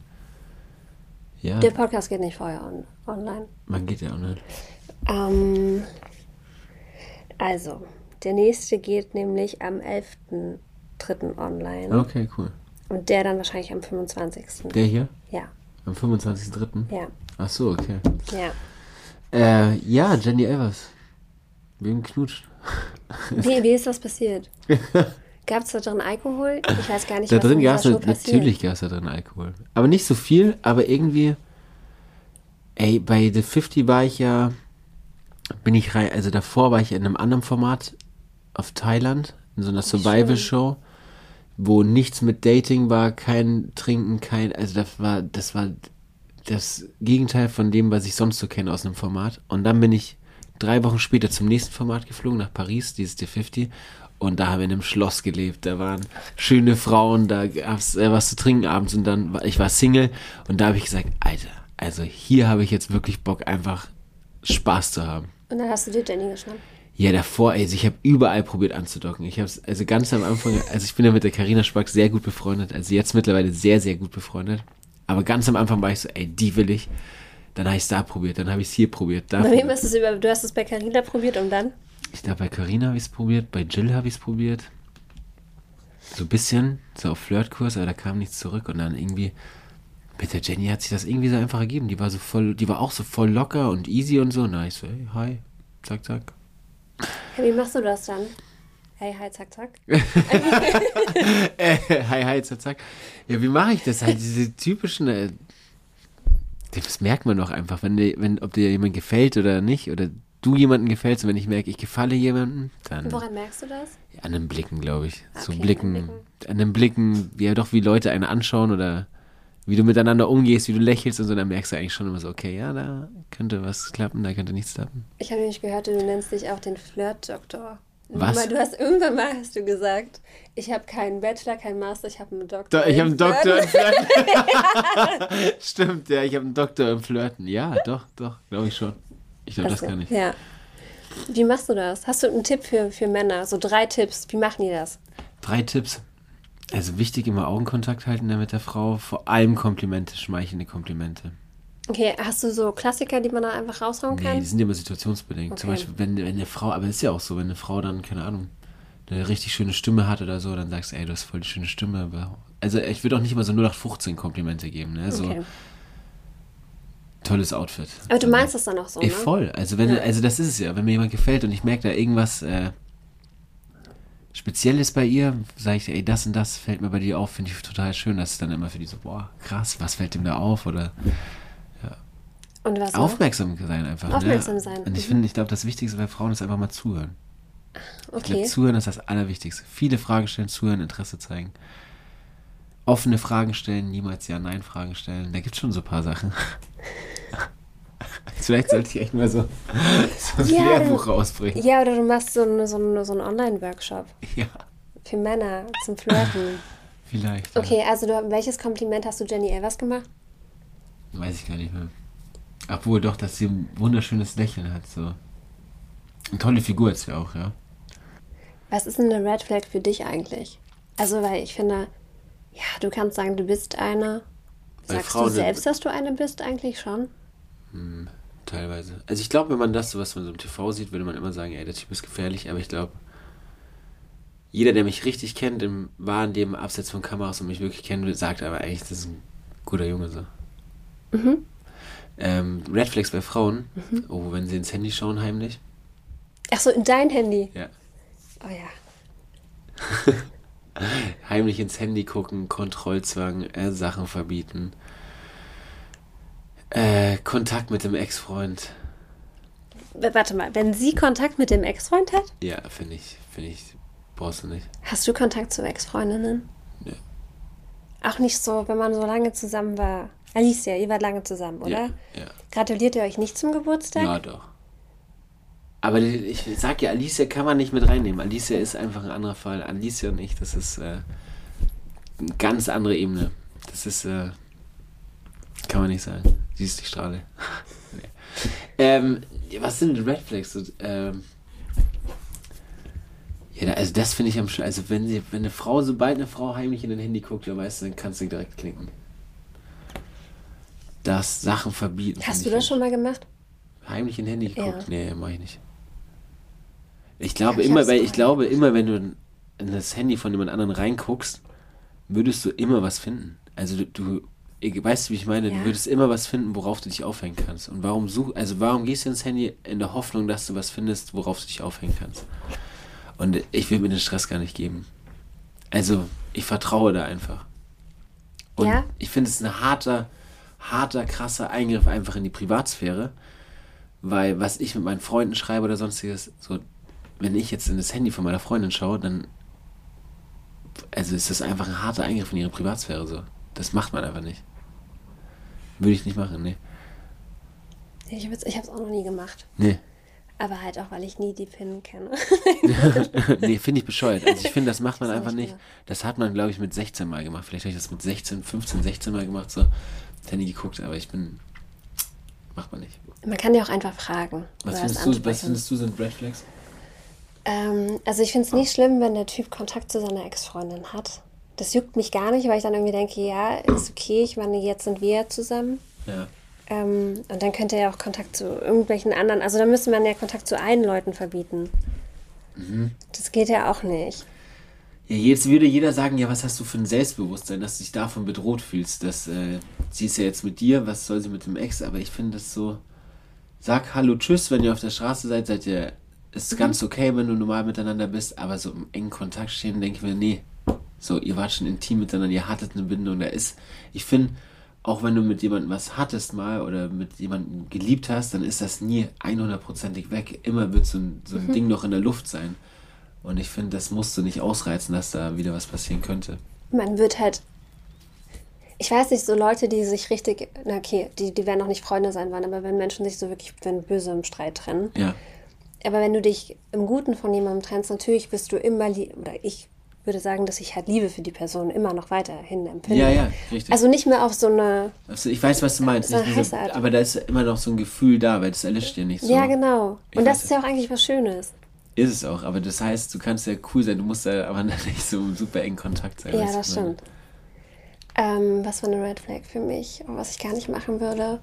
ja, Der Podcast geht nicht vorher on online. man geht ja auch nicht. Ähm, also, der nächste geht nämlich am elften dritten online. Okay, cool. Und der dann wahrscheinlich am fünfundzwanzigsten Der hier? Ja, Am fünfundzwanzigsten dritten ja, Ach so, okay. ja. Äh, ja, Jenny Elvers. Wem knutscht? Wie, wie ist das passiert? Gab es da drin Alkohol? Ich weiß gar nicht, Da was drin in dieser gab es Show passiert. natürlich gab's da drin Alkohol. Aber nicht so viel, aber irgendwie, ey, bei The fünfzig war ich ja, bin ich rein, also davor war ich in einem anderen Format auf Thailand, in so einer Survival-Show, wo nichts mit Dating war, kein Trinken, kein, also das war, das war das Gegenteil von dem, was ich sonst so kenne aus einem Format. Und dann bin ich drei Wochen später zum nächsten Format geflogen, nach Paris, dieses The fünfzig. Und da haben wir in einem Schloss gelebt. Da waren schöne Frauen, da gab es äh, was zu trinken abends. Und dann, war ich war Single. Und da habe ich gesagt, Alter, also hier habe ich jetzt wirklich Bock, einfach Spaß zu haben. Und dann hast du dir Jenny geschnappt. Ja, davor, ey, also ich habe überall probiert anzudocken. Ich habe es, also ganz am Anfang, also ich bin ja mit der Carina Spack sehr gut befreundet. Also jetzt mittlerweile sehr, sehr gut befreundet. Aber ganz am Anfang war ich so, ey, die will ich. Dann habe ich es da probiert, dann habe ich es hier probiert. Da Bei wem probiert. hast du es über, du hast es bei Carina probiert und dann? Ich glaube, bei Carina habe ich es probiert, bei Jill habe ich es probiert. So ein bisschen, so auf Flirtkurs, aber da kam nichts zurück. Und dann irgendwie, mit der Jenny hat sich das irgendwie so einfach ergeben. Die war so voll, die war auch so voll locker und easy und so. Und da ich so, hey, hi, zack, zack. Ja, wie machst du das dann? Hey, hi, zack, zack. äh, hi, hi, zack, zack. Ja, wie mache ich das? Halt diese typischen, äh, das merkt man doch einfach, wenn, dir, wenn ob dir jemand gefällt oder nicht, oder du jemanden gefällst und wenn ich merke, ich gefalle jemandem, dann Woran merkst du das? ja, an den Blicken, glaube ich. So Okay, Blicken, an den an den Blicken, ja doch, wie Leute einen anschauen oder wie du miteinander umgehst, wie du lächelst und so, dann merkst du eigentlich schon immer so, okay, ja, da könnte was klappen, da könnte nichts klappen. Ich habe nämlich gehört, du nennst dich auch den Flirt-Doktor. Was? Weil du hast irgendwann mal hast du gesagt, ich habe keinen Bachelor, keinen Master, ich habe einen Doktor. Do, ich habe einen im Doktor im Flirten. Flirten. Stimmt, ja, ich habe einen Doktor im Flirten. Ja, doch, doch, glaube ich schon. Ich glaube, das Also, kann ich. Ja. Wie machst du das? Hast du einen Tipp für, für Männer? So drei Tipps. Wie machen die das? Drei Tipps. Also wichtig, immer Augenkontakt halten mit der Frau. Vor allem Komplimente, schmeichelnde Komplimente. Okay, hast du so Klassiker, die man da einfach raushauen Nee, kann? die sind immer situationsbedingt. Okay. Zum Beispiel, wenn, wenn eine Frau, aber ist ja auch so, wenn eine Frau dann, keine Ahnung, eine richtig schöne Stimme hat oder so, dann sagst du, ey, du hast voll die schöne Stimme. Aber also ich würde auch nicht immer so null acht fünfzehn Komplimente geben, ne? So Okay. tolles Outfit. Aber du Also, meinst das dann auch so, ey, ne? voll. Also wenn, Ja. also das ist es ja, wenn mir jemand gefällt und ich merke da irgendwas äh, Spezielles bei ihr, sage ich, ey, das und das fällt mir bei dir auf, finde ich total schön. Das ist dann immer für die so, boah, krass, was fällt dem da auf? Oder Und was noch? aufmerksam sein einfach. Aufmerksam ne? sein, Und ich mhm. finde, ich glaube, das Wichtigste bei Frauen ist einfach mal zuhören. Ich glaube, Okay. zuhören ist das Allerwichtigste. Viele Fragen stellen, zuhören, Interesse zeigen. Offene Fragen stellen, niemals Ja-Nein-Fragen stellen. Da gibt es schon so ein paar Sachen. Vielleicht sollte ich echt mal so, so ein Ja, Lehrbuch du- rausbringen. Ja, oder du machst so einen so einen- so einen Online-Workshop Ja, für Männer zum Flirten. vielleicht. ja. Okay, also du, welches Kompliment hast du Jenny Elvers gemacht? Weiß ich gar nicht mehr. Obwohl doch, dass sie ein wunderschönes Lächeln hat. So. Eine tolle Figur ist sie auch, ja. Was ist denn eine Red Flag für dich eigentlich? Also, weil ich finde, ja, du kannst sagen, du bist eine. Bei Sagst Frauen du sind- selbst, dass du eine bist eigentlich schon? Teilweise. Also ich glaube, wenn man das, so was man so im T V sieht, würde man immer sagen, ey, der Typ ist gefährlich, aber ich glaube, jeder, der mich richtig kennt, im wahren Leben, abseits von Kameras und mich wirklich kennt, sagt aber eigentlich, das ist ein guter Junge so. Mhm. Ähm, Red Flags bei Frauen, oh, wenn sie ins Handy schauen heimlich. Ach so, in dein Handy. Ja. Oh ja. Heimlich ins Handy gucken, Kontrollzwang, äh, Sachen verbieten. Äh, Kontakt mit dem Ex-Freund. W- Warte mal, wenn sie Kontakt mit dem Ex-Freund hat, Ja, finde ich, finde ich, brauchst du nicht. hast du Kontakt zu Ex-Freundinnen? Nee. Auch nicht so, wenn man so lange zusammen war. Alicia, ihr wart lange zusammen, oder? Ja, ja. Gratuliert ihr euch nicht zum Geburtstag? Ja, doch. Aber die- ich sag ja, Alicia kann man nicht mit reinnehmen. Alicia ist einfach ein anderer Fall. Alicia und ich, das ist äh, eine ganz andere Ebene. Das ist, äh, kann man nicht sagen. Sie ist die Strahle. Nee. ähm, was sind die Red Flags? So, ähm, ja, Genau, also das finde ich am schlimmsten. Also wenn, sie, wenn eine Frau, sobald eine Frau heimlich in dein Handy guckt, dann weißt du, dann kannst du direkt klinken. Das Sachen verbieten. Hast du das schon mal gemacht? Heimlich in Handy geguckt? Ja. Nee, mach ich nicht. Ich glaube, Ja, ich immer, hab's weil, mal ich glaube immer, wenn du in das Handy von jemand anderem reinguckst, würdest du immer was finden. Also du, du ich, weißt du, wie ich meine? Ja. Du würdest immer was finden, worauf du dich aufhängen kannst. Und warum such, also warum gehst du ins Handy in der Hoffnung, dass du was findest, worauf du dich aufhängen kannst? Und ich will mir den Stress gar nicht geben. Also ich vertraue da einfach. Und Ja? ich finde es ein harter, harter, krasser Eingriff einfach in die Privatsphäre, weil was ich mit meinen Freunden schreibe oder sonstiges, so, wenn ich jetzt in das Handy von meiner Freundin schaue, dann, also ist das einfach ein harter Eingriff in ihre Privatsphäre, so. Das macht man einfach nicht. Würde ich nicht machen, nee. Ich habe es auch noch nie gemacht. Nee. Aber halt auch, weil ich nie die PIN kenne. Nee, finde ich bescheuert. Also ich finde, das macht man Das einfach nicht nicht. mehr. Das hat man, glaube ich, mit sechzehn Mal gemacht. Vielleicht habe ich das mit sechzehn, fünfzehn, sechzehn Mal gemacht, so. Handy geguckt, aber ich bin, macht man nicht. Man kann ja auch einfach fragen. Was oder findest, es du, was ansprechen. findest du sind Red Flags? Ähm, also ich finde es nicht schlimm, wenn der Typ Kontakt zu seiner Ex-Freundin hat. Das juckt mich gar nicht, weil ich dann irgendwie denke, ja, ist okay, ich meine, jetzt sind wir ja zusammen. Ja. Ähm, und dann könnte er ja auch Kontakt zu irgendwelchen anderen, also dann müsste man ja Kontakt zu allen Leuten verbieten. Mhm. Das geht ja auch nicht. Ja, jetzt würde jeder sagen, ja, was hast du für ein Selbstbewusstsein, dass du dich davon bedroht fühlst, dass äh, sie ist ja jetzt mit dir, was soll sie mit dem Ex, aber ich finde das so, sag Hallo, Tschüss, wenn ihr auf der Straße seid, seid ihr, ist Mhm. ganz okay, wenn du normal miteinander bist, aber so im engen Kontakt stehen, denke ich mir, nee, so, ihr wart schon intim miteinander, ihr hattet eine Bindung, da ist, ich finde, auch wenn du mit jemandem was hattest mal oder mit jemandem geliebt hast, dann ist das nie hundertprozentig weg, immer wird so ein, so ein Mhm. Ding noch in der Luft sein. Und ich finde, das musst du nicht ausreizen, dass da wieder was passieren könnte. Man wird halt, ich weiß nicht, so Leute, die sich richtig, na okay, die, die werden auch nicht Freunde sein wollen, aber wenn Menschen sich so wirklich, wenn böse im Streit trennen, Ja, aber wenn du dich im Guten von jemandem trennst, natürlich bist du immer, lie- oder ich würde sagen, dass ich halt Liebe für die Person immer noch weiterhin empfinde. ja, ja, richtig. Also nicht mehr auf so eine, Also ich weiß, was du meinst. so eine Nicht mehr so, heiße Art. aber da ist immer noch so ein Gefühl da, weil das erlischt dir nicht so. ja genau. Ich Und das weiß ist ja auch eigentlich was Schönes. Ist es auch, aber das heißt, du kannst ja cool sein, du musst da aber nicht so im super engen Kontakt sein. Ja, weißt du, das was ich meine? stimmt. Ähm, was war eine Red Flag für mich und was ich gar nicht machen würde?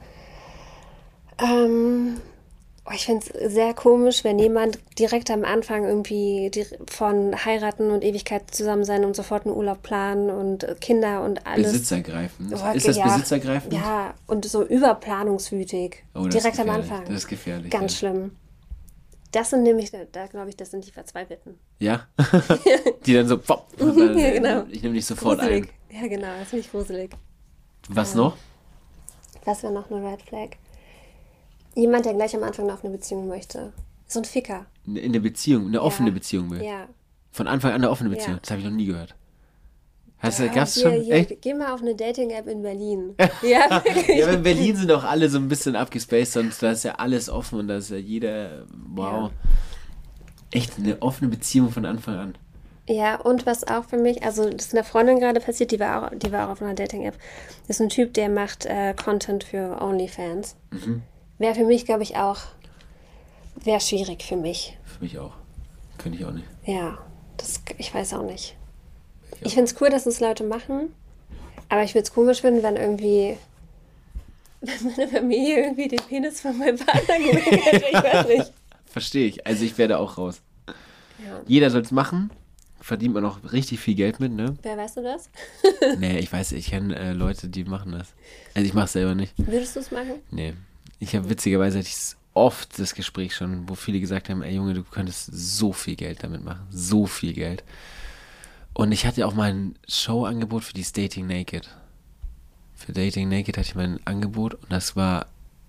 Ähm, oh, ich finde es sehr komisch, wenn jemand direkt am Anfang irgendwie die, von heiraten und Ewigkeit zusammen sein und sofort einen Urlaub planen und äh, Kinder und alles. Besitzergreifend. Oh, Ist das ja. besitzergreifend? Ja, und so überplanungswütig. Oh, das ist direkt am gefährlich. Anfang. Das ist gefährlich. Ganz ja. schlimm. Das sind nämlich, da glaube ich, das sind die Verzweifelten. Ja? Die dann so, pop, und dann, Ja, genau. ich nehme dich sofort Gruselig. Ja, genau, das finde ich gruselig. ein. Was Ja. noch? Was wäre noch eine Red Flag? Jemand, der gleich am Anfang auf eine Beziehung möchte. So ein Ficker. In der Beziehung, eine offene Ja. Beziehung will. Ja. Von Anfang an eine offene Beziehung. Ja. Das habe ich noch nie gehört. Hast du, Ja, gab's hier, schon? hier, Echt? Geh mal auf eine Dating-App in Berlin. Ja, wirklich. Ja, aber in Berlin sind auch alle so ein bisschen abgespaced und da ist ja alles offen und da ist ja jeder, wow. Ja. Echt eine offene Beziehung von Anfang an. Ja, und was auch für mich, also das ist einer Freundin gerade passiert, die war auch, die war auch auf einer Dating-App. Das ist ein Typ, der macht äh, Content für OnlyFans. Mhm. Wäre für mich, glaube ich, auch, wäre schwierig für mich. Für mich auch. Könnte ich auch nicht. Ja, das, ich weiß auch nicht. Ich Ich finde es cool, dass es Leute machen, aber ich würde es komisch finden, wenn irgendwie, wenn meine Familie irgendwie den Penis von meinem Partner gesehen hätte. Ich weiß nicht. Verstehe ich. Also ich werde auch raus. Ja. Jeder soll es machen. Verdient man auch richtig viel Geld mit, ne? Wer weißt du das? Nee, ich weiß, ich kenne äh, Leute, die machen das. Also ich mache es selber nicht. Würdest du es machen? Nee. Ich habe witzigerweise hatte ich oft das Gespräch schon, wo viele gesagt haben, ey Junge, du könntest so viel Geld damit machen. So viel Geld. Und ich hatte auch mal ein Showangebot für die Dating Naked. Für Dating Naked hatte ich mein Angebot und das war,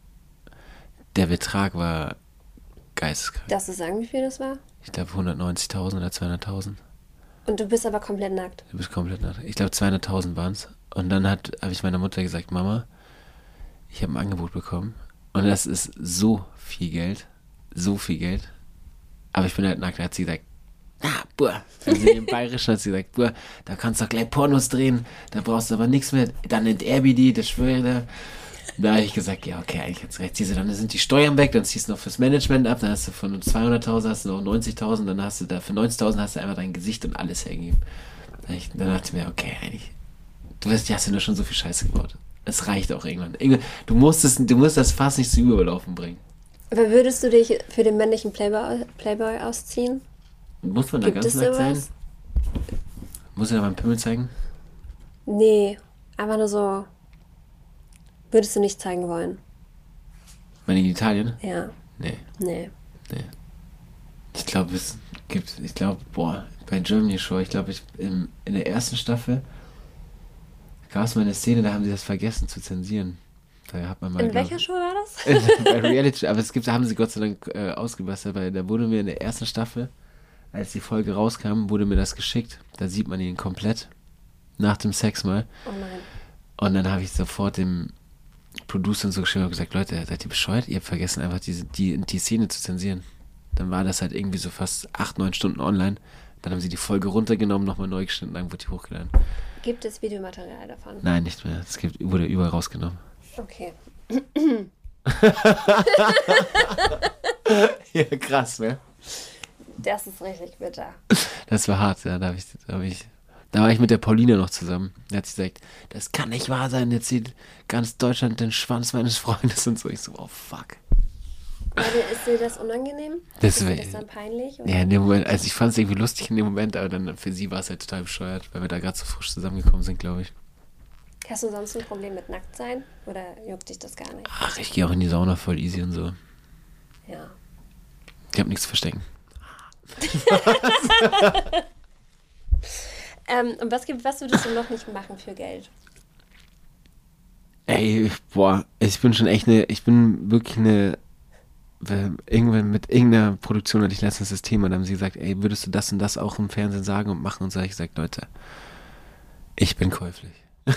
der Betrag war geisteskrank. Darfst du sagen, wie viel das war? Ich glaube hundertneunzigtausend oder zweihunderttausend. Und du bist aber komplett nackt. Du bist komplett nackt. Ich glaube zweihunderttausend waren es. Und dann habe ich meiner Mutter gesagt, Mama, ich habe ein Angebot bekommen. Und das ist so viel Geld. So viel Geld. Aber ich bin halt nackt. Da hat sie gesagt, ah, boah. Also im Bayerischen hat sie gesagt, boah, da kannst du doch gleich Pornos drehen. Da brauchst du aber nichts mehr. Dann enterbe ich die, das schwöre ich dir. Da habe ich gesagt, ja, okay, eigentlich hat's recht. Siehst du, dann sind die Steuern weg, dann ziehst du noch fürs Management ab, dann hast du von zweihunderttausend hast du noch neunzigtausend, dann hast du da für neunzigtausend hast du einfach dein Gesicht und alles hergegeben. Dann, ich, dann dachte ich mir, okay, eigentlich, du wirst, ja, hast ja nur schon so viel Scheiße gebaut. Es reicht auch irgendwann. Irgendwann du, musst es, du musst das fast nicht zu Überlaufen bringen. Aber würdest du dich für den männlichen Playboy, Playboy ausziehen? Muss man da Gibt ganz es nackt sein? sowas? Muss er da meinen Pimmel zeigen? Nee, einfach nur so. Würdest du nicht zeigen wollen? Meine Genitalien? Ja. Nee, Nee. nee. Ich glaube, es gibt, ich glaube, boah, bei Germany Show, ich glaube, ich in, in der ersten Staffel gab es mal eine Szene, da haben sie das vergessen zu zensieren. Da hat man mal, In glaub, welcher Show war das? bei Reality, aber es gibt, da haben sie Gott sei Dank äh, ausgebessert, weil da wurde mir in der ersten Staffel, als die Folge rauskam, wurde mir das geschickt. Da sieht man ihn komplett nach dem Sex mal. Oh nein. Und dann habe ich sofort dem Producer und so geschrieben und gesagt, Leute, seid ihr bescheuert? Ihr habt vergessen, einfach diese, die, die Szene zu zensieren. Dann war das halt irgendwie so fast acht, neun Stunden online. Dann haben sie die Folge runtergenommen, nochmal neu geschnitten, dann wurde die hochgeladen. Gibt es Videomaterial davon? Nein, nicht mehr. Es gibt, wurde überall rausgenommen. Okay. Ja, krass, ne? Das ist richtig bitter. Das war hart, ja. Da, hab ich, da, hab ich, da war ich mit der Paulina noch zusammen. Da hat sie gesagt, das kann nicht wahr sein, jetzt sieht ganz Deutschland den Schwanz meines Freundes und so. Ich so, oh fuck. Also ist dir das unangenehm? Das ist dir wär- das dann peinlich? Oder? Ja, in dem Moment, also ich fand es irgendwie lustig in dem Moment, aber dann für sie war es halt total bescheuert, weil wir da gerade so frisch zusammengekommen sind, glaube ich. Hast du sonst ein Problem mit Nacktsein? Oder juckt dich das gar nicht? Ach, ich gehe auch in die Sauna voll easy und so. Ja. Ich habe nichts zu verstecken. Ähm, und was, gibt, was würdest du noch nicht machen für Geld? Ey, boah, ich bin schon echt eine, ich bin wirklich eine, irgendwann mit irgendeiner Produktion hatte ich letztens das Thema, da haben sie gesagt, ey, würdest du das und das auch im Fernsehen sagen und machen? Und so habe ich gesagt, Leute, ich bin käuflich.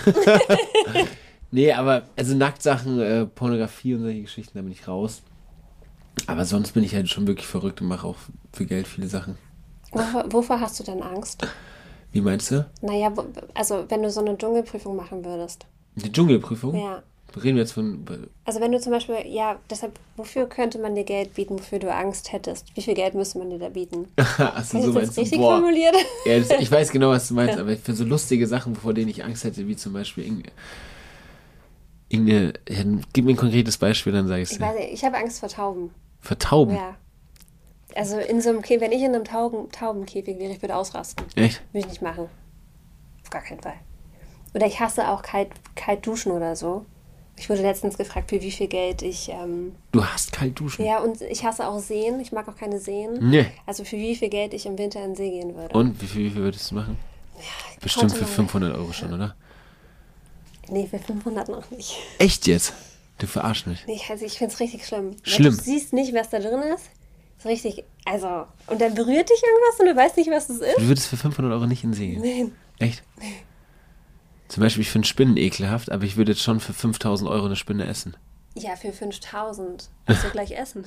Nee, aber, also Nacktsachen, äh, Pornografie und solche Geschichten, da bin ich raus. Aber sonst bin ich halt schon wirklich verrückt und mache auch für Geld viele Sachen. Wovor, wovor hast du denn Angst? Wie meinst du? Naja, wo, also wenn du so eine Dschungelprüfung machen würdest. Die Dschungelprüfung? Ja. Reden wir jetzt von, Also wenn du zum Beispiel, ja, deshalb, wofür könnte man dir Geld bieten, wofür du Angst hättest? Wie viel Geld müsste man dir da bieten? hast du Hast so du das meinst du, richtig boah. formuliert? Ja, das, ich weiß genau, was du meinst, aber für so lustige Sachen, vor denen ich Angst hätte, wie zum Beispiel irgendeine, irgendeine ja, gib mir ein konkretes Beispiel, dann sage ich es Ich dir. weiß nicht, ich habe Angst vor Tauben. Für Tauben? Ja. Also in so einem Käfig, wenn ich in einem Tauben, Taubenkäfig wäre, ich würde ausrasten. Echt? Würde ich nicht machen. Auf gar keinen Fall. Oder ich hasse auch kalt, kalt duschen oder so. Ich wurde letztens gefragt, für wie viel Geld ich... Ähm, Du hast kalt duschen? ja, und ich hasse auch Seen. Ich mag auch keine Seen. Nee. Also für wie viel Geld ich im Winter in den See gehen würde. Und wie viel, wie viel würdest du machen? Bestimmt konnte für man- fünfhundert Euro schon, oder? Nee, für fünfhundert noch nicht. Echt jetzt? Du verarsch mich. Nee, also ich finde es richtig schlimm. Weil Schlimm. Du siehst nicht, was da drin ist. Ist richtig, also... Und dann berührt dich irgendwas und du weißt nicht, was das ist. Du würdest für fünfhundert Euro nicht in den See gehen? Nein. Echt? Zum Beispiel, ich finde Spinnen ekelhaft, aber ich würde jetzt schon für fünftausend Euro eine Spinne essen. Ja, für fünftausend. Musst du gleich essen.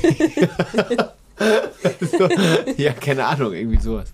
Ja, keine Ahnung, irgendwie sowas.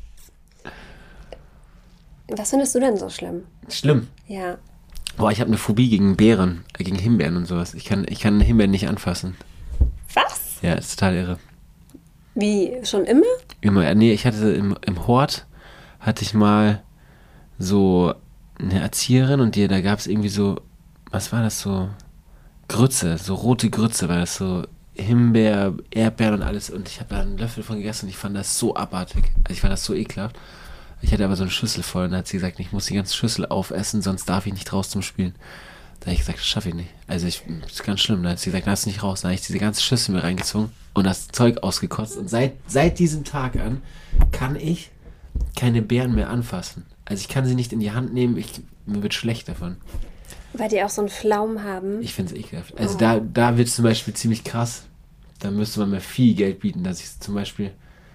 Was findest du denn so schlimm? Schlimm. Ja. Boah, ich habe eine Phobie gegen Beeren, äh, gegen Himbeeren und sowas. Ich kann, ich kann Himbeeren nicht anfassen. Was? Ja, ist total irre. Wie, schon immer? Immer, äh, nee, ich hatte im, im Hort, hatte ich mal so eine Erzieherin und die, da gab es irgendwie so, was war das so? Grütze, so rote Grütze, war das so Himbeer, Erdbeeren und alles. Und ich habe da einen Löffel von gegessen und ich fand das so abartig. Also ich fand das so ekelhaft. Ich hatte aber so eine Schüssel voll und dann hat sie gesagt, ich muss die ganze Schüssel aufessen, sonst darf ich nicht raus zum Spielen. Da habe ich gesagt, das schaffe ich nicht. Also ich, das ist ganz schlimm. Da hat sie gesagt, lass nicht raus. Dann habe ich diese ganze Schüssel mir reingezogen und das Zeug ausgekotzt. Und seit, seit diesem Tag an kann ich keine Beeren mehr anfassen. Also ich kann sie nicht in die Hand nehmen, ich, mir wird schlecht davon. Weil die auch so einen Flaum haben. Ich finde es ekelhaft. Also da, da wird es zum Beispiel ziemlich krass. Da müsste man mir viel Geld bieten, dass ich zum Beispiel...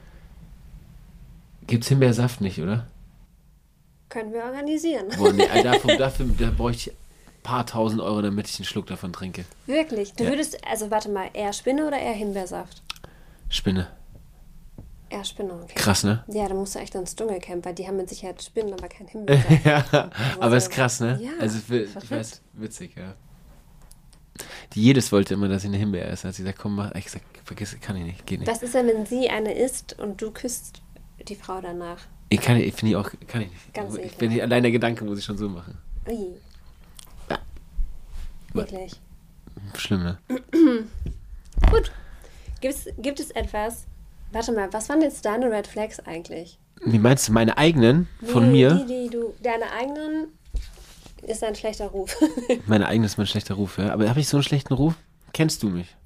Gibt's Himbeersaft nicht, oder? Können wir organisieren. Boah, nee, Alter, dafür, dafür da bräuchte ich ein paar tausend Euro, damit ich einen Schluck davon trinke. Wirklich? Du Ja. würdest, also warte mal, eher Spinne oder eher Himbeersaft? Spinne. Eher Spinne, okay. Krass, ne? Ja, da musst du echt ins Dschungelcamp, weil die haben mit Sicherheit Spinnen, aber kein Himbeersaft. Ja, aber ist krass, ne? Ja, Also, für, ich verrückt. weiß, witzig, ja. Die jedes wollte immer, dass ich eine Himbeere esse. Als ich gesagt, komm, mach. Ich gesagt, vergiss, kann ich nicht, geht nicht. Was ist denn, wenn sie eine isst und du küsst die Frau danach? Ich kann, ich finde ich auch, kann ich nicht. Ganz ich bin nicht, allein der Gedanke muss ich schon so machen. Ui. Ja. Wirklich. Schlimm, ne? Gut. Gibt's, gibt es etwas, warte mal, was waren jetzt deine Red Flags eigentlich? Wie meinst du, meine eigenen von Nee, mir? Die, die du, deine eigenen ist ein schlechter Ruf. Meine eigene ist mein schlechter Ruf, ja. Aber habe ich so einen schlechten Ruf? Kennst du mich?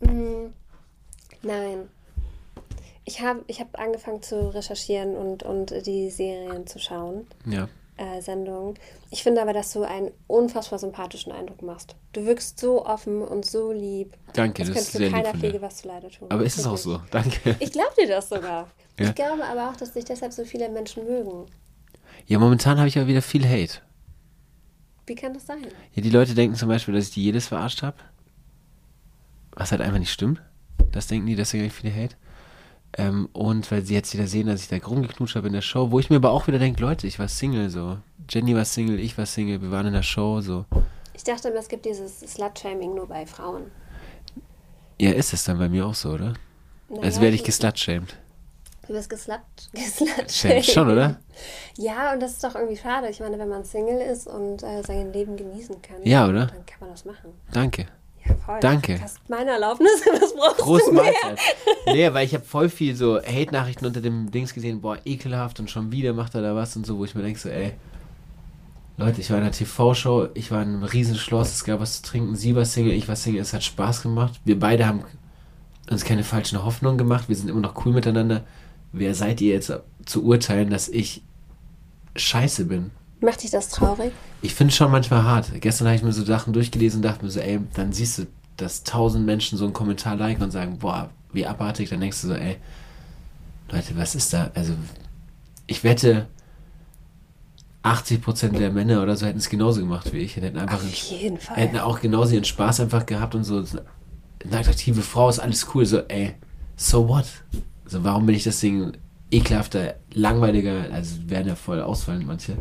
Nein. Ich habe ich hab angefangen zu recherchieren und, und die Serien zu schauen, Ja. äh, Sendungen. Ich finde aber, dass du einen unfassbar sympathischen Eindruck machst. Du wirkst so offen und so lieb. Danke, Als das ist könntest du sehr lieb keiner von Pflege dir. was zu Leide tun. Aber ist es auch Wirklich. so? Danke. Ich glaube dir das sogar. Ja. Ich glaube aber auch, dass dich deshalb so viele Menschen mögen. Ja, momentan habe ich aber wieder viel Hate. Wie kann das sein? Ja, die Leute denken zum Beispiel, dass ich die jedes verarscht habe. Was halt einfach nicht stimmt. Das denken die, deswegen habe ich viele Hate. Ähm, und weil sie jetzt wieder sehen, dass ich da rumgeknutscht habe in der Show, wo ich mir aber auch wieder denke, Leute, ich war Single, so. Jenny war Single, ich war Single, wir waren in der Show, so. Ich dachte immer, es gibt dieses Slut-Shaming nur bei Frauen. Ja, ist es dann bei mir auch so, oder? Naja, Also werde ich geslutshamed. Du wirst geslut, geslut Shamed schon, oder? Ja, und das ist doch irgendwie schade. Ich meine, wenn man Single ist und äh, sein Leben genießen kann, Ja, oder? dann kann man das machen. Danke. Ja, voll. Danke. Du hast meine Erlaubnis, was brauchst Prost du mehr? Mahlzeit. Nee, weil ich habe voll viel so Hate-Nachrichten unter dem Dings gesehen, boah, ekelhaft und schon wieder macht er da was und so, wo ich mir denke so, ey, Leute, ich war in einer T V-Show, ich war in einem Riesenschloss, es gab was zu trinken, sie war Single, ich war Single, es hat Spaß gemacht. Wir beide haben uns keine falschen Hoffnungen gemacht, wir sind immer noch cool miteinander. Wer seid ihr jetzt zu urteilen, dass ich scheiße bin? Macht dich das traurig? Ich finde es schon manchmal hart. Gestern habe ich mir so Sachen durchgelesen und dachte mir so, ey, dann siehst du, dass tausend Menschen so einen Kommentar liken und sagen, boah, wie abartig. Dann denkst du so, ey, Leute, was ist da? Also, ich wette, achtzig Prozent der Männer oder so hätten es genauso gemacht wie ich. Hätten einfach Auf jeden Fall. hätten auch genauso ihren Spaß einfach gehabt und so. Eine attraktive Frau ist alles cool. So, ey, so what? Also, warum bin ich deswegen ekelhafter, langweiliger? Also, werden ja voll ausfallen, manche.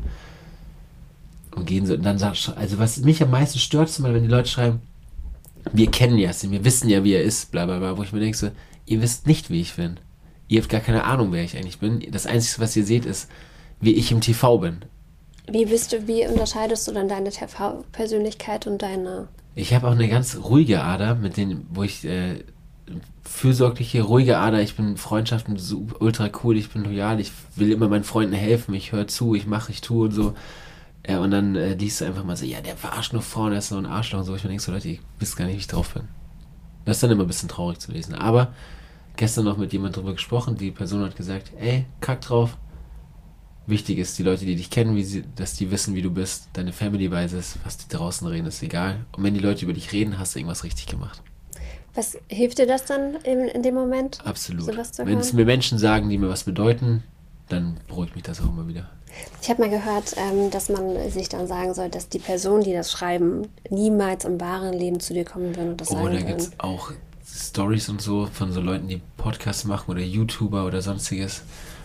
Und gehen so, und dann sagt, also was mich am meisten stört, ist mal, wenn die Leute schreiben, wir kennen Yassin, wir wissen ja, wie er ist, bla bla bla, wo ich mir denke so, ihr wisst nicht, wie ich bin. Ihr habt gar keine Ahnung, wer ich eigentlich bin. Das Einzige, was ihr seht, ist, wie ich im T V bin. Wie bist du, wie unterscheidest du dann deine T V-Persönlichkeit und deine... Ich habe auch eine ganz ruhige Ader, mit denen, wo ich äh, fürsorgliche, ruhige Ader, ich bin Freundschaften so ultra cool, ich bin loyal, ich will immer meinen Freunden helfen, ich höre zu, ich mache, ich tue und so. Ja, und dann äh, liest du einfach mal so, ja, der verarscht nur Frauen, der ist so ein Arschloch und so. Ich mir denke so, Leute, ihr wisst gar nicht, wie ich drauf bin. Das ist dann immer ein bisschen traurig zu lesen. Aber gestern noch mit jemand drüber gesprochen, die Person hat gesagt, ey, kack drauf. Wichtig ist, die Leute, die dich kennen, wie sie, dass die wissen, wie du bist, deine Family weiß es, was die draußen reden, ist egal. Und wenn die Leute über dich reden, hast du irgendwas richtig gemacht. Was hilft dir das dann in, in dem Moment? Absolut. Sowas zu Wenn es hören? mir Menschen sagen, die mir was bedeuten, dann beruhigt mich das auch immer wieder. Ich habe mal gehört, ähm, dass man sich dann sagen soll, dass die Personen, die das schreiben, niemals im wahren Leben zu dir kommen würden und das Oh, sagen da würden. gibt es auch Stories und so von so Leuten, die Podcasts machen oder YouTuber oder sonstiges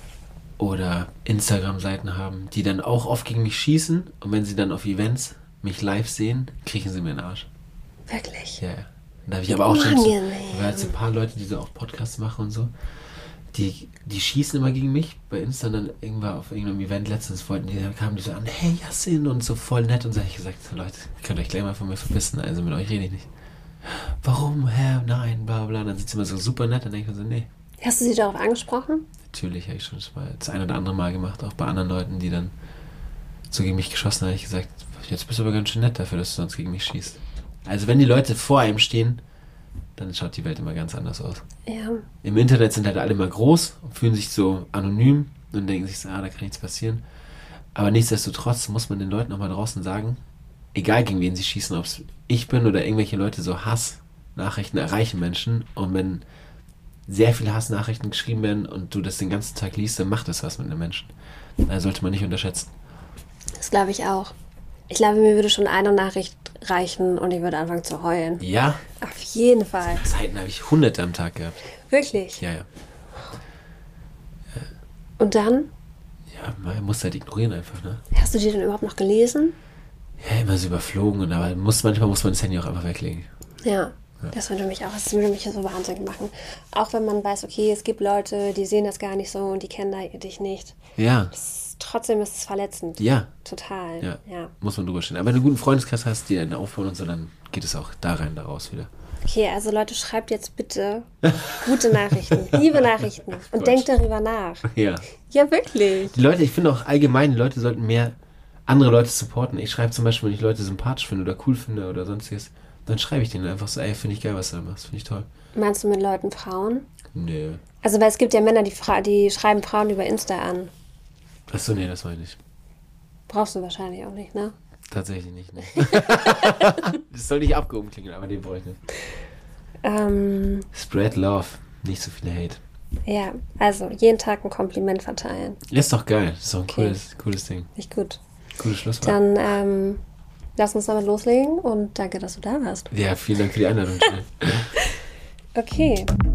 oder Instagram-Seiten haben, die dann auch oft gegen mich schießen und wenn sie dann auf Events mich live sehen, kriechen sie mir in den Arsch. Wirklich? Ja, ja. Und da habe ich aber auch schon so, Unangenehm. weil jetzt ein paar Leute, die so auch Podcasts machen und so, die, die schießen immer gegen mich bei Insta und dann irgendwann auf irgendeinem Event letztens wollten die, dann kamen die so an, hey Yassin und so voll nett und so habe ich gesagt, Leute, ihr könnt euch gleich mal von mir verbissen, also mit euch rede ich nicht. Warum? Hä? Nein, bla bla. Dann sind sie immer so super nett, dann denke ich mir so, nee. Hast du sie darauf angesprochen? Natürlich habe ich schon mal das ein oder andere Mal gemacht, auch bei anderen Leuten, die dann so gegen mich geschossen haben, habe ich gesagt, jetzt bist du aber ganz schön nett dafür, dass du sonst gegen mich schießt. Also wenn die Leute vor einem stehen, dann schaut die Welt immer ganz anders aus. Ja. Im Internet sind halt alle mal groß und fühlen sich so anonym und denken sich so, ah, da kann nichts passieren. Aber nichtsdestotrotz muss man den Leuten auch mal draußen sagen, egal gegen wen sie schießen, ob es ich bin oder irgendwelche Leute, so Hassnachrichten erreichen Menschen. Und wenn sehr viele Hassnachrichten geschrieben werden und du das den ganzen Tag liest, dann macht das was mit einem Menschen. Das sollte man nicht unterschätzen. Das glaube ich auch. Ich glaube, mir würde schon eine Nachricht reichen und ich würde anfangen zu heulen. Ja, Auf jeden Fall. Zeiten habe ich hunderte am Tag gehabt. Wirklich. Ja, ja. Und dann? Ja, man muss halt ignorieren einfach, ne? Hast du die denn überhaupt noch gelesen? Ja, immer so überflogen und aber muss, manchmal muss man das Handy auch einfach weglegen. Ja. Ja. Das würde mich auch, das würde mich so wahnsinnig machen. Auch wenn man weiß, okay, es gibt Leute, die sehen das gar nicht so und die kennen da dich nicht. Ja. Das, trotzdem ist es verletzend. Ja. Total. Ja. ja. Muss man drüber stehen. Aber wenn du einen guten Freundeskreis hast, die einen aufbauen und so, dann geht es auch da rein, da raus wieder. Okay, also Leute, schreibt jetzt bitte gute Nachrichten, liebe Nachrichten und Quatsch. denkt darüber nach. Ja. Ja, wirklich. Die Leute, ich finde auch allgemein, die Leute sollten mehr andere Leute supporten. Ich schreibe zum Beispiel, wenn ich Leute sympathisch finde oder cool finde oder sonstiges, dann schreibe ich denen einfach so, ey, finde ich geil, was du da machst, finde ich toll. Meinst du mit Leuten Frauen? Nee. Also, weil es gibt ja Männer, die, fra- die schreiben Frauen über Insta an. Achso, nee, das meine ich. Brauchst du wahrscheinlich auch nicht, ne? Tatsächlich nicht, ne. Das soll nicht abgehoben klingen, aber den brauche ich nicht. Ähm, Spread Love, nicht so viel Hate. ja, also jeden Tag ein Kompliment verteilen. Ist doch geil, ist doch ein Okay. cooles, cooles Ding. Nicht gut. Cooles Schlusswort. Dann ähm, lass uns damit loslegen und danke, dass du da warst. Ja, vielen Dank für die Einladung. Jill. Okay,